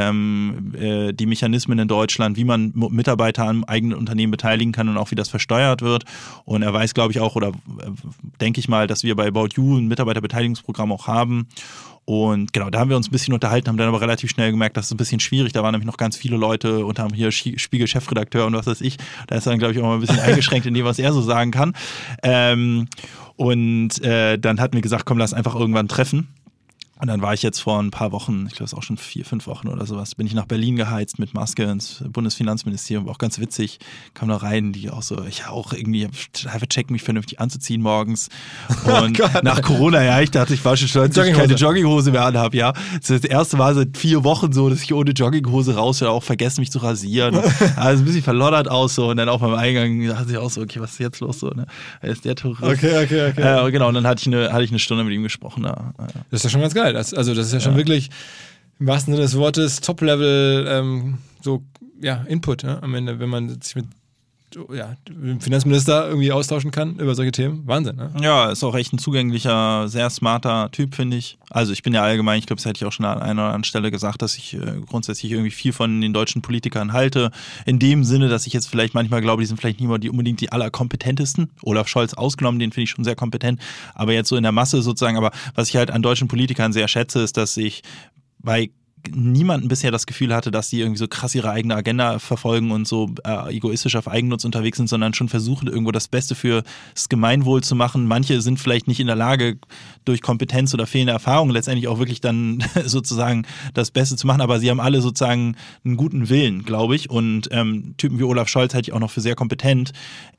die Mechanismen in Deutschland, wie man Mitarbeiter an eigenen Unternehmen beteiligen kann und auch wie das versteuert wird. Und er weiß, glaube ich, auch, oder denke ich mal, dass wir bei About You ein Mitarbeiterbeteiligungsprogramm auch haben. Und genau, da haben wir uns ein bisschen unterhalten, haben dann aber relativ schnell gemerkt, das ist ein bisschen schwierig. Da waren nämlich noch ganz viele Leute und haben hier Spiegel-Chefredakteur und was weiß ich. Da ist dann, glaube ich, auch mal ein bisschen eingeschränkt in dem, was er so sagen kann. Dann hatten wir gesagt, komm, lass einfach irgendwann treffen. Und dann war ich jetzt vor ein paar Wochen, ich glaube es ist auch schon 4-5 Wochen oder sowas, bin ich nach Berlin geheizt mit Maske ins Bundesfinanzministerium, war auch ganz witzig, kam da rein, die auch so, ich auch irgendwie checken, mich vernünftig anzuziehen morgens und nach Corona, ja, ich dachte, ich war schon stolz, dass ich keine Jogginghose mehr anhabe, ja. Das ist das erste Mal seit 4 Wochen so, dass ich ohne Jogginghose raus oder auch vergessen, mich zu rasieren. Also ein bisschen verloddert aus so und dann auch beim Eingang dachte ich auch so, okay, was ist jetzt los so, ne? Er ist der Tourist. Okay. Genau, und dann hatte ich eine Stunde mit ihm gesprochen. Da. Das ist ja schon ganz geil. Also das ist ja schon wirklich im wahrsten Sinne des Wortes Top-Level Input, ja, am Ende, wenn man sich mit dem Finanzminister irgendwie austauschen kann über solche Themen. Wahnsinn, ne? Ja, ist auch echt ein zugänglicher, sehr smarter Typ, finde ich. Also ich bin ja allgemein, ich glaube, das hätte ich auch schon an einer oder anderen Stelle gesagt, dass ich grundsätzlich irgendwie viel von den deutschen Politikern halte. In dem Sinne, dass ich jetzt vielleicht manchmal glaube, die sind vielleicht nicht unbedingt die allerkompetentesten. Olaf Scholz ausgenommen, den finde ich schon sehr kompetent. Aber jetzt so in der Masse sozusagen. Aber was ich halt an deutschen Politikern sehr schätze, ist, dass ich bei niemanden bisher das Gefühl hatte, dass die irgendwie so krass ihre eigene Agenda verfolgen und so egoistisch auf Eigennutz unterwegs sind, sondern schon versuchen, irgendwo das Beste für das Gemeinwohl zu machen. Manche sind vielleicht nicht in der Lage, durch Kompetenz oder fehlende Erfahrung letztendlich auch wirklich dann sozusagen das Beste zu machen, aber sie haben alle sozusagen einen guten Willen, glaube ich. Und Typen wie Olaf Scholz halte ich auch noch für sehr kompetent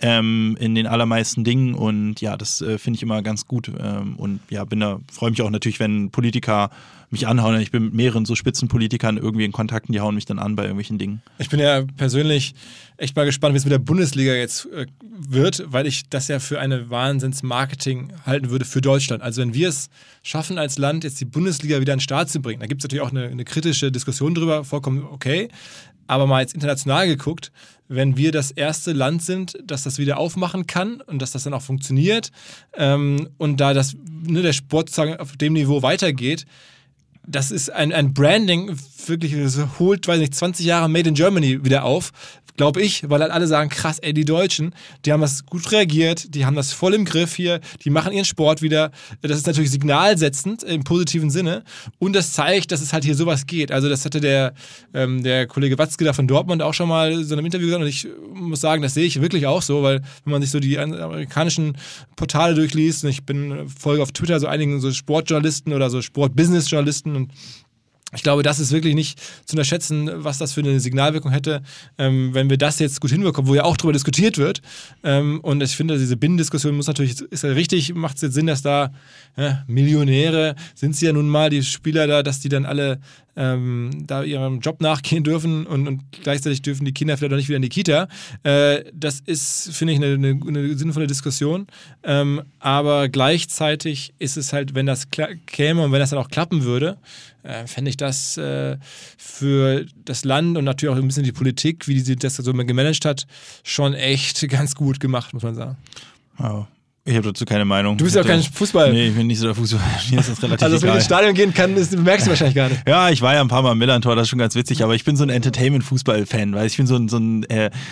in den allermeisten Dingen und ja, das finde ich immer ganz gut. Und ja, freue mich auch natürlich, wenn Politiker mich anhauen. Ich bin mit mehreren so Spitzenpolitikern irgendwie in Kontakt und die hauen mich dann an bei irgendwelchen Dingen. Ich bin ja persönlich echt mal gespannt, wie es mit der Bundesliga jetzt wird, weil ich das ja für eine Wahnsinns-Marketing halten würde für Deutschland. Also wenn wir es schaffen als Land, jetzt die Bundesliga wieder an den Start zu bringen, da gibt es natürlich auch eine kritische Diskussion drüber, vollkommen okay, aber mal jetzt international geguckt, wenn wir das erste Land sind, das das wieder aufmachen kann und dass das dann auch funktioniert und da der Sport sozusagen auf dem Niveau weitergeht, das ist ein Branding, wirklich, das holt, 20 Jahre Made in Germany wieder auf, glaube ich, weil halt alle sagen, krass, ey, die Deutschen, die haben das gut reagiert, die haben das voll im Griff hier, die machen ihren Sport wieder. Das ist natürlich signalsetzend im positiven Sinne und das zeigt, dass es halt hier sowas geht. Also das hatte der Kollege Watzke da von Dortmund auch schon mal so in einem Interview gesagt und ich muss sagen, das sehe ich wirklich auch so, weil wenn man sich so die amerikanischen Portale durchliest und ich folge auf Twitter so einigen so Sportjournalisten oder so Sportbusiness-Journalisten und ich glaube, das ist wirklich nicht zu unterschätzen, was das für eine Signalwirkung hätte, wenn wir das jetzt gut hinbekommen, wo ja auch darüber diskutiert wird. Und ich finde, diese Binnendiskussion ist ja richtig, macht es jetzt Sinn, dass da Millionäre sind sie ja nun mal, die Spieler da, dass die dann alle da ihrem Job nachgehen dürfen und gleichzeitig dürfen die Kinder vielleicht auch nicht wieder in die Kita. Das ist, finde ich, eine sinnvolle Diskussion. Aber gleichzeitig ist es halt, wenn das käme und wenn das dann auch klappen würde, fände ich das für das Land und natürlich auch ein bisschen die Politik, wie sie das so gemanagt hat, schon echt ganz gut gemacht, muss man sagen. Oh. Ich habe dazu keine Meinung. Du bist ja auch kein Fußball. Nee, ich bin nicht so der Fußball. Mir ist das relativ also, dass man ins Stadion gehen kann, das merkst du wahrscheinlich gar nicht. Ja, ich war ja ein paar Mal im Millantor, das ist schon ganz witzig, aber ich bin so ein Entertainment-Fußball-Fan, weil ich bin so ein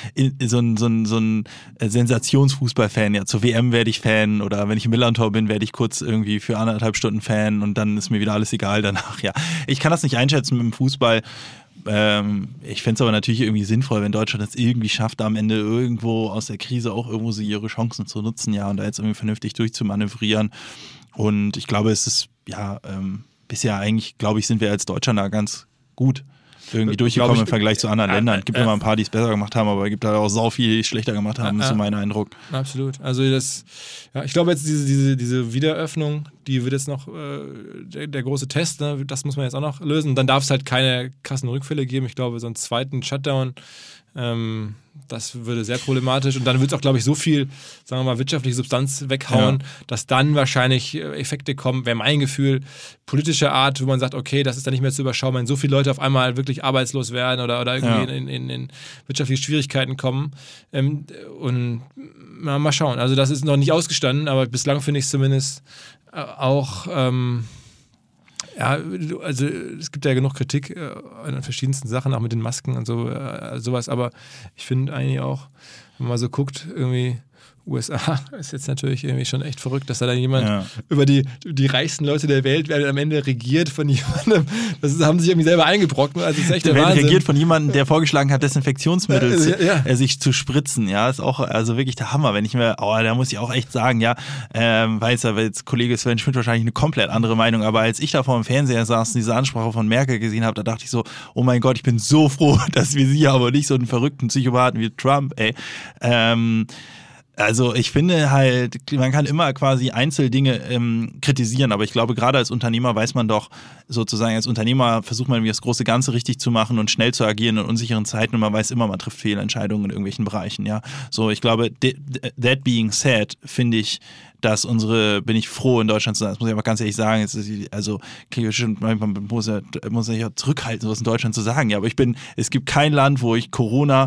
Sensationsfußball-Fan. Ja, zur WM werde ich Fan oder wenn ich im Millantor bin, werde ich kurz irgendwie für 1,5 Stunden Fan und dann ist mir wieder alles egal danach. Ja, ich kann das nicht einschätzen mit dem Fußball. Ich fände es aber natürlich irgendwie sinnvoll, wenn Deutschland es irgendwie schafft, am Ende irgendwo aus der Krise auch irgendwo so ihre Chancen zu nutzen, ja, und da jetzt irgendwie vernünftig durchzumanövrieren. Und ich glaube, es ist, ja, bisher eigentlich, glaube ich, sind wir als Deutschland da ganz gut irgendwie durchgekommen im Vergleich zu anderen Ländern. Es gibt immer ein paar, die es besser gemacht haben, aber es gibt da auch sau viel, die es schlechter gemacht haben, ist so mein Eindruck. Absolut. Also ich glaube jetzt diese Wiederöffnung, die wird jetzt noch der große Test, ne? Das muss man jetzt auch noch lösen. Dann darf es halt keine krassen Rückfälle geben. Ich glaube, so einen zweiten Shutdown, das würde sehr problematisch und dann wird es auch, glaube ich, so viel, sagen wir mal, wirtschaftliche Substanz weghauen, dass dann wahrscheinlich Effekte kommen, wäre mein Gefühl, politischer Art, wo man sagt, okay, das ist dann nicht mehr zu überschauen, wenn so viele Leute auf einmal wirklich arbeitslos werden oder irgendwie in wirtschaftliche Schwierigkeiten kommen. Und mal schauen. Also das ist noch nicht ausgestanden, aber bislang finde ich es zumindest auch ja, also es gibt ja genug Kritik an verschiedensten Sachen, auch mit den Masken und so, sowas, aber ich finde eigentlich auch, wenn man mal so guckt, irgendwie USA ist jetzt natürlich irgendwie schon echt verrückt, dass da dann jemand über die reichsten Leute der Welt werden am Ende regiert von jemandem. Das haben sie sich irgendwie selber eingebrockt. Also ist echt der Wahnsinn. Regiert von jemandem, der vorgeschlagen hat, Desinfektionsmittel sich zu spritzen. Ja, ist auch also wirklich der Hammer. Wenn ich mir, da muss ich auch echt sagen, ja, weiß aber jetzt Kollege Sven Schmidt wahrscheinlich eine komplett andere Meinung, aber als ich da vor dem Fernseher saß und diese Ansprache von Merkel gesehen habe, da dachte ich so, oh mein Gott, ich bin so froh, dass wir sie aber nicht so einen verrückten Psychopathen wie Trump, ey. Also ich finde halt, man kann immer quasi Einzeldinge kritisieren, aber ich glaube, gerade als Unternehmer weiß man doch, sozusagen als Unternehmer versucht man irgendwie das große Ganze richtig zu machen und schnell zu agieren in unsicheren Zeiten und man weiß immer, man trifft Fehlentscheidungen in irgendwelchen Bereichen, ja. So, ich glaube, that being said, finde ich, dass bin ich froh in Deutschland zu sein, das muss ich einfach ganz ehrlich sagen, also manchmal muss ich ja zurückhalten, sowas in Deutschland zu sagen, ja, aber es gibt kein Land, wo ich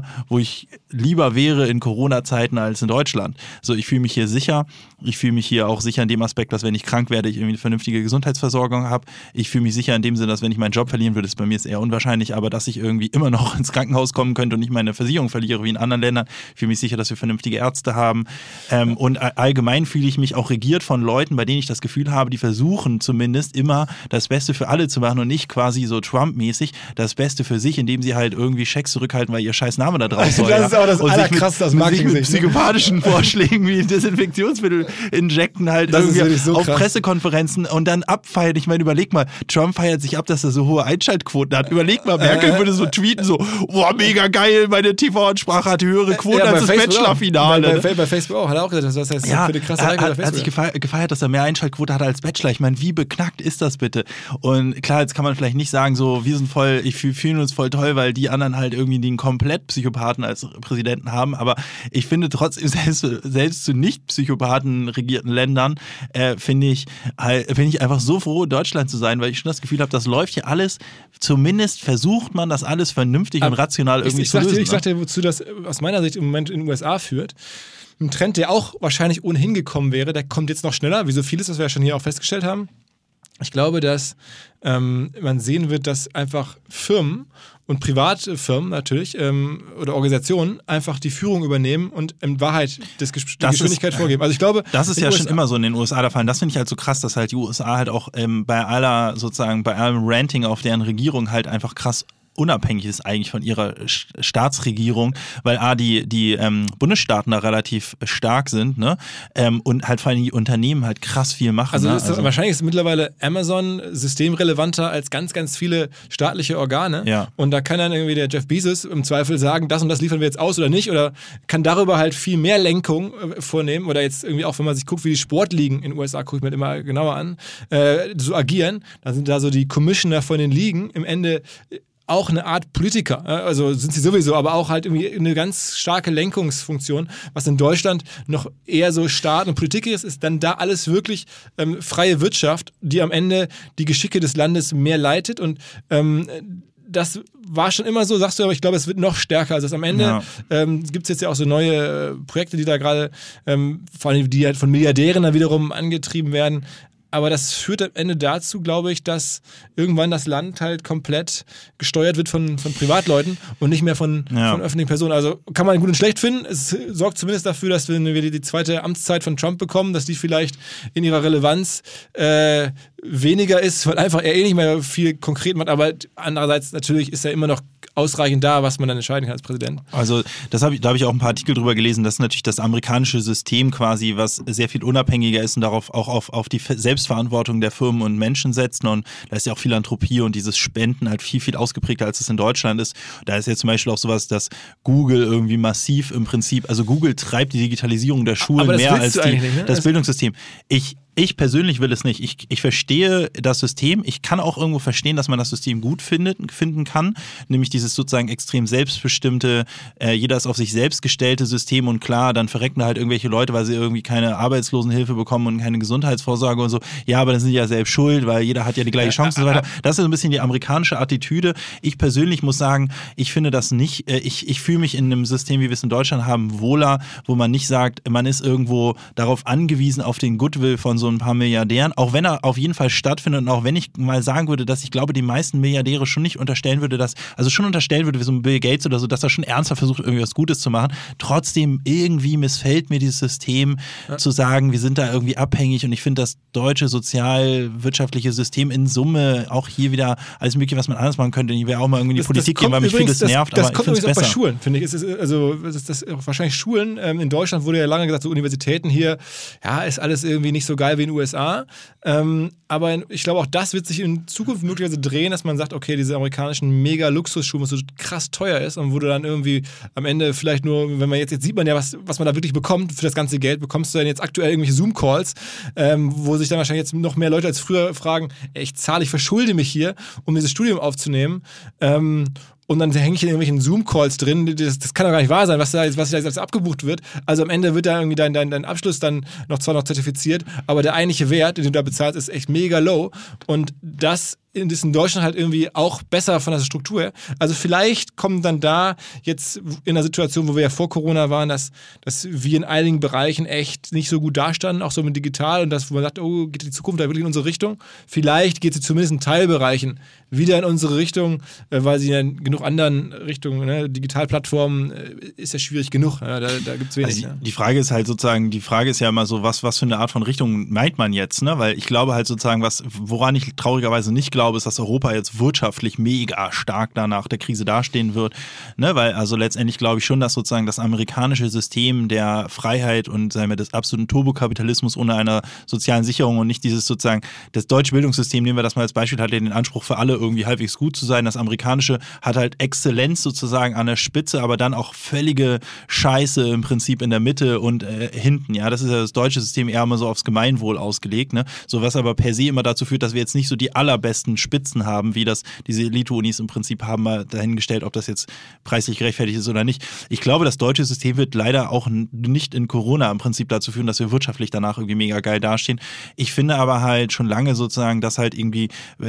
lieber wäre in Corona-Zeiten als in Deutschland. So, ich fühle mich hier sicher, ich fühle mich hier auch sicher in dem Aspekt, dass wenn ich krank werde, ich irgendwie eine vernünftige Gesundheitsversorgung habe, ich fühle mich sicher in dem Sinne, dass wenn ich meinen Job verlieren würde, ist bei mir jetzt eher unwahrscheinlich, aber dass ich irgendwie immer noch ins Krankenhaus kommen könnte und nicht meine Versicherung verliere wie in anderen Ländern, ich fühle mich sicher, dass wir vernünftige Ärzte haben und allgemein fühle ich mich auch regiert von Leuten, bei denen ich das Gefühl habe, die versuchen zumindest immer das Beste für alle zu machen und nicht quasi so Trump-mäßig das Beste für sich, indem sie halt irgendwie Schecks zurückhalten, weil ihr scheiß Name da drauf soll. Das ist auch das Allerkrasseste aus Marketing. Mit psychopathischen Vorschlägen wie Desinfektionsmittel injecten halt das irgendwie so auf krass. Pressekonferenzen und dann abfeiern. Ich meine, überleg mal, Trump feiert sich ab, dass er so hohe Einschaltquoten hat. Überleg mal, Merkel würde so tweeten, so, boah, mega geil, meine TV-Ansprache hatte höhere Quoten als das Bachelor-Finale. Bei Facebook auch, hat er auch gesagt, das heißt, für die krasse er hat sich gefeiert, dass er mehr Einschaltquote hatte als Bachelor. Ich meine, wie beknackt ist das bitte? Und klar, jetzt kann man vielleicht nicht sagen, so, wir fühlen uns voll toll, weil die anderen halt irgendwie den komplett Psychopathen als Präsidenten haben, aber ich finde trotzdem, selbst zu nicht Psychopathen regierten Ländern, finde ich einfach so froh, in Deutschland zu sein, weil ich schon das Gefühl habe, das läuft hier alles, zumindest versucht man das alles vernünftig und rational irgendwie zu lösen. Ich sag dir, wozu das aus meiner Sicht im Moment in den USA führt. Ein Trend, der auch wahrscheinlich ohnehin gekommen wäre, der kommt jetzt noch schneller, wie so vieles, was wir ja schon hier auch festgestellt haben. Ich glaube, dass man sehen wird, dass einfach Firmen und Privatfirmen natürlich oder Organisationen einfach die Führung übernehmen und in Wahrheit die Geschwindigkeit vorgeben. Also ich glaube, das ist ja schon immer so in den USA der Fall. Das finde ich halt so krass, dass halt die USA halt auch bei allem Ranting auf deren Regierung halt einfach krass unabhängig ist eigentlich von ihrer Staatsregierung, weil die Bundesstaaten da relativ stark sind, ne? Und halt vor allem die Unternehmen halt krass viel machen. Also, Ne? Wahrscheinlich ist mittlerweile Amazon systemrelevanter als ganz, ganz viele staatliche Organe. Ja. Und da kann dann irgendwie der Jeff Bezos im Zweifel sagen, das und das liefern wir jetzt aus oder nicht, oder kann darüber halt viel mehr Lenkung vornehmen oder jetzt irgendwie auch, wenn man sich guckt, wie die Sportligen in den USA, gucke ich mir halt immer genauer an, so agieren. Dann sind da so die Commissioner von den Ligen im Ende auch eine Art Politiker, also sind sie sowieso, aber auch halt irgendwie eine ganz starke Lenkungsfunktion, was in Deutschland noch eher so Staat und Politik ist dann da alles wirklich freie Wirtschaft, die am Ende die Geschicke des Landes mehr leitet und das war schon immer so, sagst du, aber ich glaube, es wird noch stärker. Also am Ende gibt es jetzt ja auch so neue Projekte, die da gerade, vor allem die halt von Milliardären dann wiederum angetrieben werden. Aber das führt am Ende dazu, glaube ich, dass irgendwann das Land halt komplett gesteuert wird von Privatleuten und nicht mehr von öffentlichen Personen. Also kann man gut und schlecht finden. Es sorgt zumindest dafür, dass wenn wir die zweite Amtszeit von Trump bekommen, dass die vielleicht in ihrer Relevanz weniger ist, weil einfach er nicht mehr viel konkret macht. Aber andererseits natürlich ist er immer noch ausreichend da, was man dann entscheiden kann als Präsident. Also da habe ich auch ein paar Artikel drüber gelesen, dass natürlich das amerikanische System quasi, was sehr viel unabhängiger ist und darauf auch auf die Selbstverantwortung der Firmen und Menschen setzt. Und da ist ja auch Philanthropie und dieses Spenden halt viel, viel ausgeprägter, als es in Deutschland ist. Da ist ja zum Beispiel auch sowas, dass Google irgendwie massiv im Prinzip, also Google treibt die Digitalisierung der Schulen mehr als das Bildungssystem. Ich persönlich will es nicht. Ich verstehe das System. Ich kann auch irgendwo verstehen, dass man das System gut finden kann. Nämlich dieses sozusagen extrem selbstbestimmte, jeder ist auf sich selbst gestellte System und klar, dann verrecken da halt irgendwelche Leute, weil sie irgendwie keine Arbeitslosenhilfe bekommen und keine Gesundheitsvorsorge und so. Ja, aber dann sind die ja selbst schuld, weil jeder hat ja die gleiche Chance und so weiter. Das ist ein bisschen die amerikanische Attitüde. Ich persönlich muss sagen, ich finde das nicht, ich fühle mich in einem System, wie wir es in Deutschland haben, wohler, wo man nicht sagt, man ist irgendwo darauf angewiesen, auf den Goodwill von so ein paar Milliardären, auch wenn er auf jeden Fall stattfindet und auch wenn ich mal sagen würde, dass ich glaube, die meisten Milliardäre schon nicht unterstellen würde, wie so ein Bill Gates oder so, dass er schon ernsthaft versucht, irgendwie was Gutes zu machen. Trotzdem irgendwie missfällt mir dieses System, zu sagen, wir sind da irgendwie abhängig und ich finde das deutsche sozialwirtschaftliche System in Summe auch hier wieder alles mögliche, was man anders machen könnte. Ich wäre auch mal irgendwie in die Politik gehen, weil mich vieles nervt, aber ich finde es besser. Das kommt übrigens auch bei Schulen, finde ich. Wahrscheinlich Schulen, in Deutschland wurde ja lange gesagt, so Universitäten hier, ja, ist alles irgendwie nicht so geil wie in den USA. Aber ich glaube, auch das wird sich in Zukunft möglicherweise drehen, dass man sagt, okay, diese amerikanischen Mega-Luxusschulen, was so krass teuer ist und wo du dann irgendwie am Ende vielleicht nur, wenn man jetzt sieht man ja, was man da wirklich bekommt für das ganze Geld, bekommst du dann jetzt aktuell irgendwelche Zoom-Calls, wo sich dann wahrscheinlich jetzt noch mehr Leute als früher fragen, ich verschulde mich hier, um dieses Studium aufzunehmen. Und dann hänge ich in irgendwelchen Zoom-Calls drin. Das kann doch gar nicht wahr sein, was da jetzt abgebucht wird. Also am Ende wird da irgendwie dein Abschluss dann zwar noch zertifiziert, aber der eigentliche Wert, den du da bezahlst, ist echt mega low. Und das ist in Deutschland halt irgendwie auch besser von der Struktur her. Also vielleicht kommen dann da jetzt in einer Situation, wo wir ja vor Corona waren, dass wir in einigen Bereichen echt nicht so gut dastanden, auch so mit digital und das, wo man sagt, oh, geht die Zukunft da wirklich in unsere Richtung? Vielleicht geht sie zumindest in Teilbereichen wieder in unsere Richtung, weil sie in genug anderen Richtungen, ne? Digitalplattformen ist ja schwierig genug, da gibt es wenig. Also die Frage ist halt sozusagen, ja immer so, was für eine Art von Richtung meint man jetzt, ne? Weil ich glaube halt sozusagen, woran ich traurigerweise nicht glaube, ist, dass Europa jetzt wirtschaftlich mega stark nach der Krise dastehen wird, ne? Weil also letztendlich glaube ich schon, dass sozusagen das amerikanische System der Freiheit und sagen wir des absoluten Turbokapitalismus ohne einer sozialen Sicherung und nicht dieses sozusagen, das deutsche Bildungssystem, nehmen wir das mal als Beispiel, hat den Anspruch für alle irgendwie halbwegs gut zu sein. Das amerikanische hat halt Exzellenz sozusagen an der Spitze, aber dann auch völlige Scheiße im Prinzip in der Mitte und hinten. Ja, das ist ja das deutsche System eher immer so aufs Gemeinwohl ausgelegt, ne? So was aber per se immer dazu führt, dass wir jetzt nicht so die allerbesten Spitzen haben, wie das diese Elite-Unis im Prinzip haben, mal dahingestellt, ob das jetzt preislich gerechtfertigt ist oder nicht. Ich glaube, das deutsche System wird leider auch nicht in Corona im Prinzip dazu führen, dass wir wirtschaftlich danach irgendwie mega geil dastehen. Ich finde aber halt schon lange sozusagen, dass halt irgendwie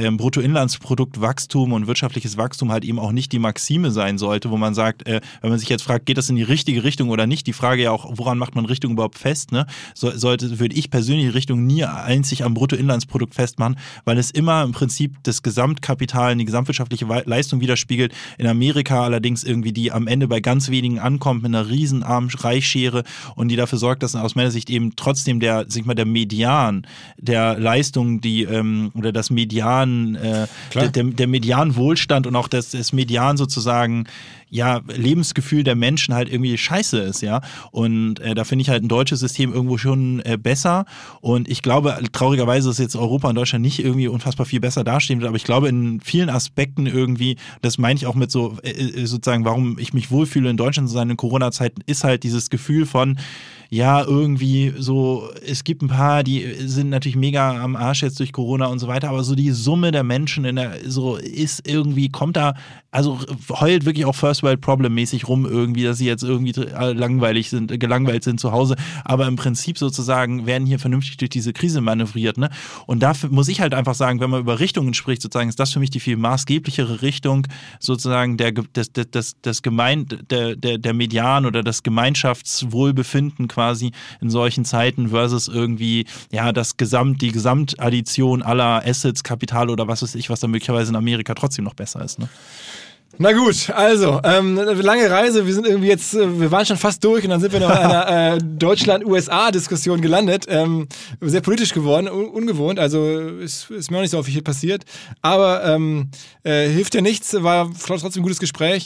Bruttoinlandsproduktwachstum und wirtschaftliches Wachstum halt eben auch nicht die Maxime sein sollte, wo man sagt, wenn man sich jetzt fragt, geht das in die richtige Richtung oder nicht, die Frage ja auch, woran macht man Richtung überhaupt fest, ne? Würde ich persönlich die Richtung nie einzig am Bruttoinlandsprodukt festmachen, weil es immer im Prinzip Prinzip das Gesamtkapital, die gesamtwirtschaftliche Leistung widerspiegelt. In Amerika allerdings irgendwie die am Ende bei ganz wenigen ankommt mit einer riesen Arm-Reich-Schere und die dafür sorgt, dass aus meiner Sicht eben trotzdem der Median der Leistung, oder das Median, der Median-Wohlstand und auch das Median sozusagen Lebensgefühl der Menschen halt irgendwie scheiße ist, ja. Und da finde ich halt ein deutsches System irgendwo schon besser. Und ich glaube, traurigerweise ist jetzt Europa und Deutschland nicht irgendwie unfassbar viel besser dastehen wird, aber ich glaube in vielen Aspekten irgendwie, das meine ich auch mit so sozusagen, warum ich mich wohlfühle in Deutschland zu sein in Corona-Zeiten, ist halt dieses Gefühl von, irgendwie so, es gibt ein paar, die sind natürlich mega am Arsch jetzt durch Corona und so weiter, aber so die Summe der Menschen ist irgendwie, kommt da, also heult wirklich auch First World Problem mäßig rum irgendwie, dass sie jetzt irgendwie gelangweilt sind zu Hause, aber im Prinzip sozusagen werden hier vernünftig durch diese Krise manövriert, ne? Und dafür muss ich halt einfach sagen, wenn man über Richtungen spricht, sozusagen, ist das für mich die viel maßgeblichere Richtung, sozusagen der Median oder das Gemeinschaftswohlbefinden quasi in solchen Zeiten versus irgendwie, die Gesamtaddition aller Assets, Kapital oder was weiß ich, was da möglicherweise in Amerika trotzdem noch besser ist, ne? Na gut, also, lange Reise, wir sind irgendwie jetzt, wir waren schon fast durch und dann sind wir noch in einer Deutschland-USA-Diskussion gelandet. Sehr politisch geworden, ungewohnt, also ist mir auch nicht so häufig hier passiert, aber hilft ja nichts, war trotzdem ein gutes Gespräch.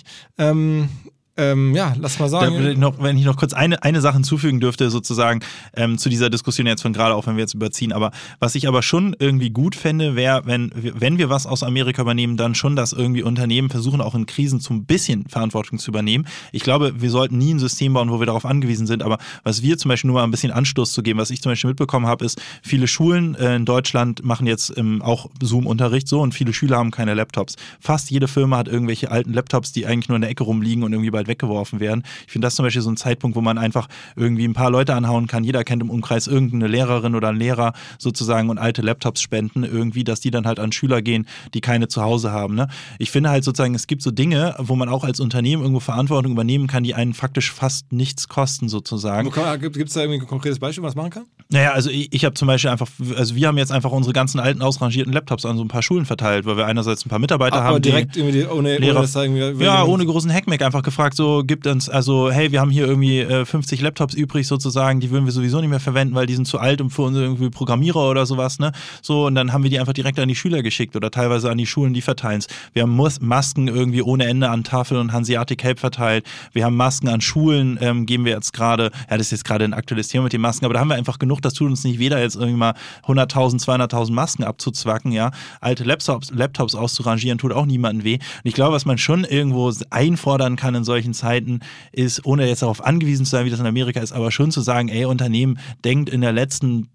Lass mal sagen. Wenn ich noch kurz eine Sache hinzufügen dürfte, sozusagen zu dieser Diskussion jetzt von gerade, auch wenn wir jetzt überziehen, aber was ich aber schon irgendwie gut fände, wäre, wenn wir was aus Amerika übernehmen, dann schon, dass irgendwie Unternehmen versuchen, auch in Krisen so ein bisschen Verantwortung zu übernehmen. Ich glaube, wir sollten nie ein System bauen, wo wir darauf angewiesen sind, aber was wir zum Beispiel nur mal ein bisschen Anstoß zu geben, was ich zum Beispiel mitbekommen habe, ist, viele Schulen in Deutschland machen jetzt auch Zoom-Unterricht so und viele Schüler haben keine Laptops. Fast jede Firma hat irgendwelche alten Laptops, die eigentlich nur in der Ecke rumliegen und irgendwie bald weggeworfen werden. Ich finde das zum Beispiel so ein Zeitpunkt, wo man einfach irgendwie ein paar Leute anhauen kann. Jeder kennt im Umkreis irgendeine Lehrerin oder einen Lehrer sozusagen und alte Laptops spenden irgendwie, dass die dann halt an Schüler gehen, die keine zu Hause haben. Ne? Ich finde halt sozusagen, es gibt so Dinge, wo man auch als Unternehmen irgendwo Verantwortung übernehmen kann, die einen faktisch fast nichts kosten sozusagen. Gibt es da irgendwie ein konkretes Beispiel, was man machen kann? Naja, also ich habe zum Beispiel wir haben jetzt einfach unsere ganzen alten ausrangierten Laptops an so ein paar Schulen verteilt, weil wir einerseits ein paar Mitarbeiter haben, direkt irgendwie ohne das irgendwie ohne großen Hackmack einfach gefragt, so gibt uns, also hey, wir haben hier irgendwie 50 Laptops übrig sozusagen, die würden wir sowieso nicht mehr verwenden, weil die sind zu alt und für uns irgendwie Programmierer oder sowas, ne? So, und dann haben wir die einfach direkt an die Schüler geschickt oder teilweise an die Schulen, die verteilen es. Wir haben Masken irgendwie ohne Ende an Tafel und Hanseatic Help verteilt. Wir haben Masken an Schulen, geben wir jetzt gerade, das ist jetzt gerade ein aktuelles Thema mit den Masken, aber da haben wir einfach genug, das tut uns nicht weh, da jetzt irgendwie mal 100.000, 200.000 Masken abzuzwacken, ja. Alte Laptops auszurangieren, tut auch niemandem weh. Und ich glaube, was man schon irgendwo einfordern kann in solchen Zeiten, ist, ohne jetzt darauf angewiesen zu sein, wie das in Amerika ist, aber schon zu sagen, ey, Unternehmen, denkt in den letzten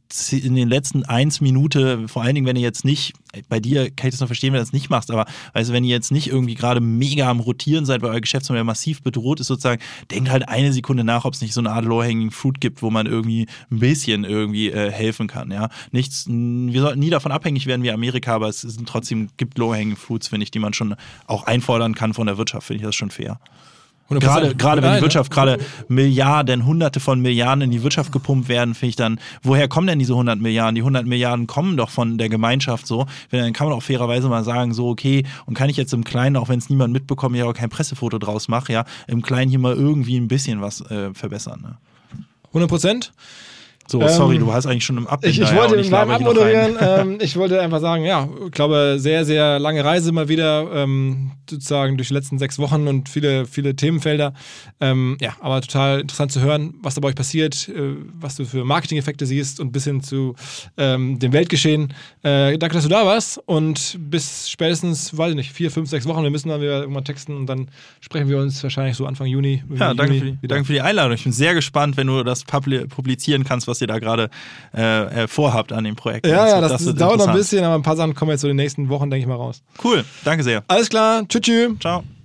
1 Minute, vor allen Dingen, wenn ihr jetzt nicht, bei dir kann ich das noch verstehen, wenn du das nicht machst, aber also wenn ihr jetzt nicht irgendwie gerade mega am Rotieren seid, weil euer Geschäftsmodell massiv bedroht ist sozusagen, denkt halt eine Sekunde nach, ob es nicht so eine Art Low-Hanging Fruit gibt, wo man irgendwie ein bisschen irgendwie helfen kann, ja. Wir sollten nie davon abhängig werden wie Amerika, aber es sind trotzdem, gibt Low-Hanging Fruits, finde ich, die man schon auch einfordern kann von der Wirtschaft, finde ich das schon fair. Gerade wenn die Wirtschaft gerade Milliarden, Hunderte von Milliarden in die Wirtschaft gepumpt werden, finde ich dann, woher kommen denn diese 100 Milliarden? Die 100 Milliarden kommen doch von der Gemeinschaft so. Dann kann man auch fairerweise mal sagen, so okay, und kann ich jetzt im Kleinen, auch wenn es niemand mitbekommt, ja auch kein Pressefoto draus mache, ja, im Kleinen hier mal irgendwie ein bisschen was verbessern. Ne? 100%? So, sorry, du hast eigentlich schon im Ich wollte beim Abmoderieren, ich wollte einfach sagen, ja, ich glaube, sehr, sehr lange Reise mal wieder, sozusagen durch die letzten 6 Wochen und viele, viele Themenfelder. Aber total interessant zu hören, was da bei euch passiert, was du für Marketing-Effekte siehst und bis hin zu dem Weltgeschehen. Danke, dass du da warst und bis spätestens, weiß ich nicht, 4, 5, 6 Wochen. Wir müssen dann wieder irgendwann texten und dann sprechen wir uns wahrscheinlich so Anfang Juni. Ja, danke für die Einladung. Ich bin sehr gespannt, wenn du das publizieren kannst, was ihr da gerade vorhabt an dem Projekt. Ja, das dauert noch ein bisschen, aber ein paar Sachen kommen jetzt so in den nächsten Wochen, denke ich mal, raus. Cool, danke sehr. Alles klar, tschüss. Ciao.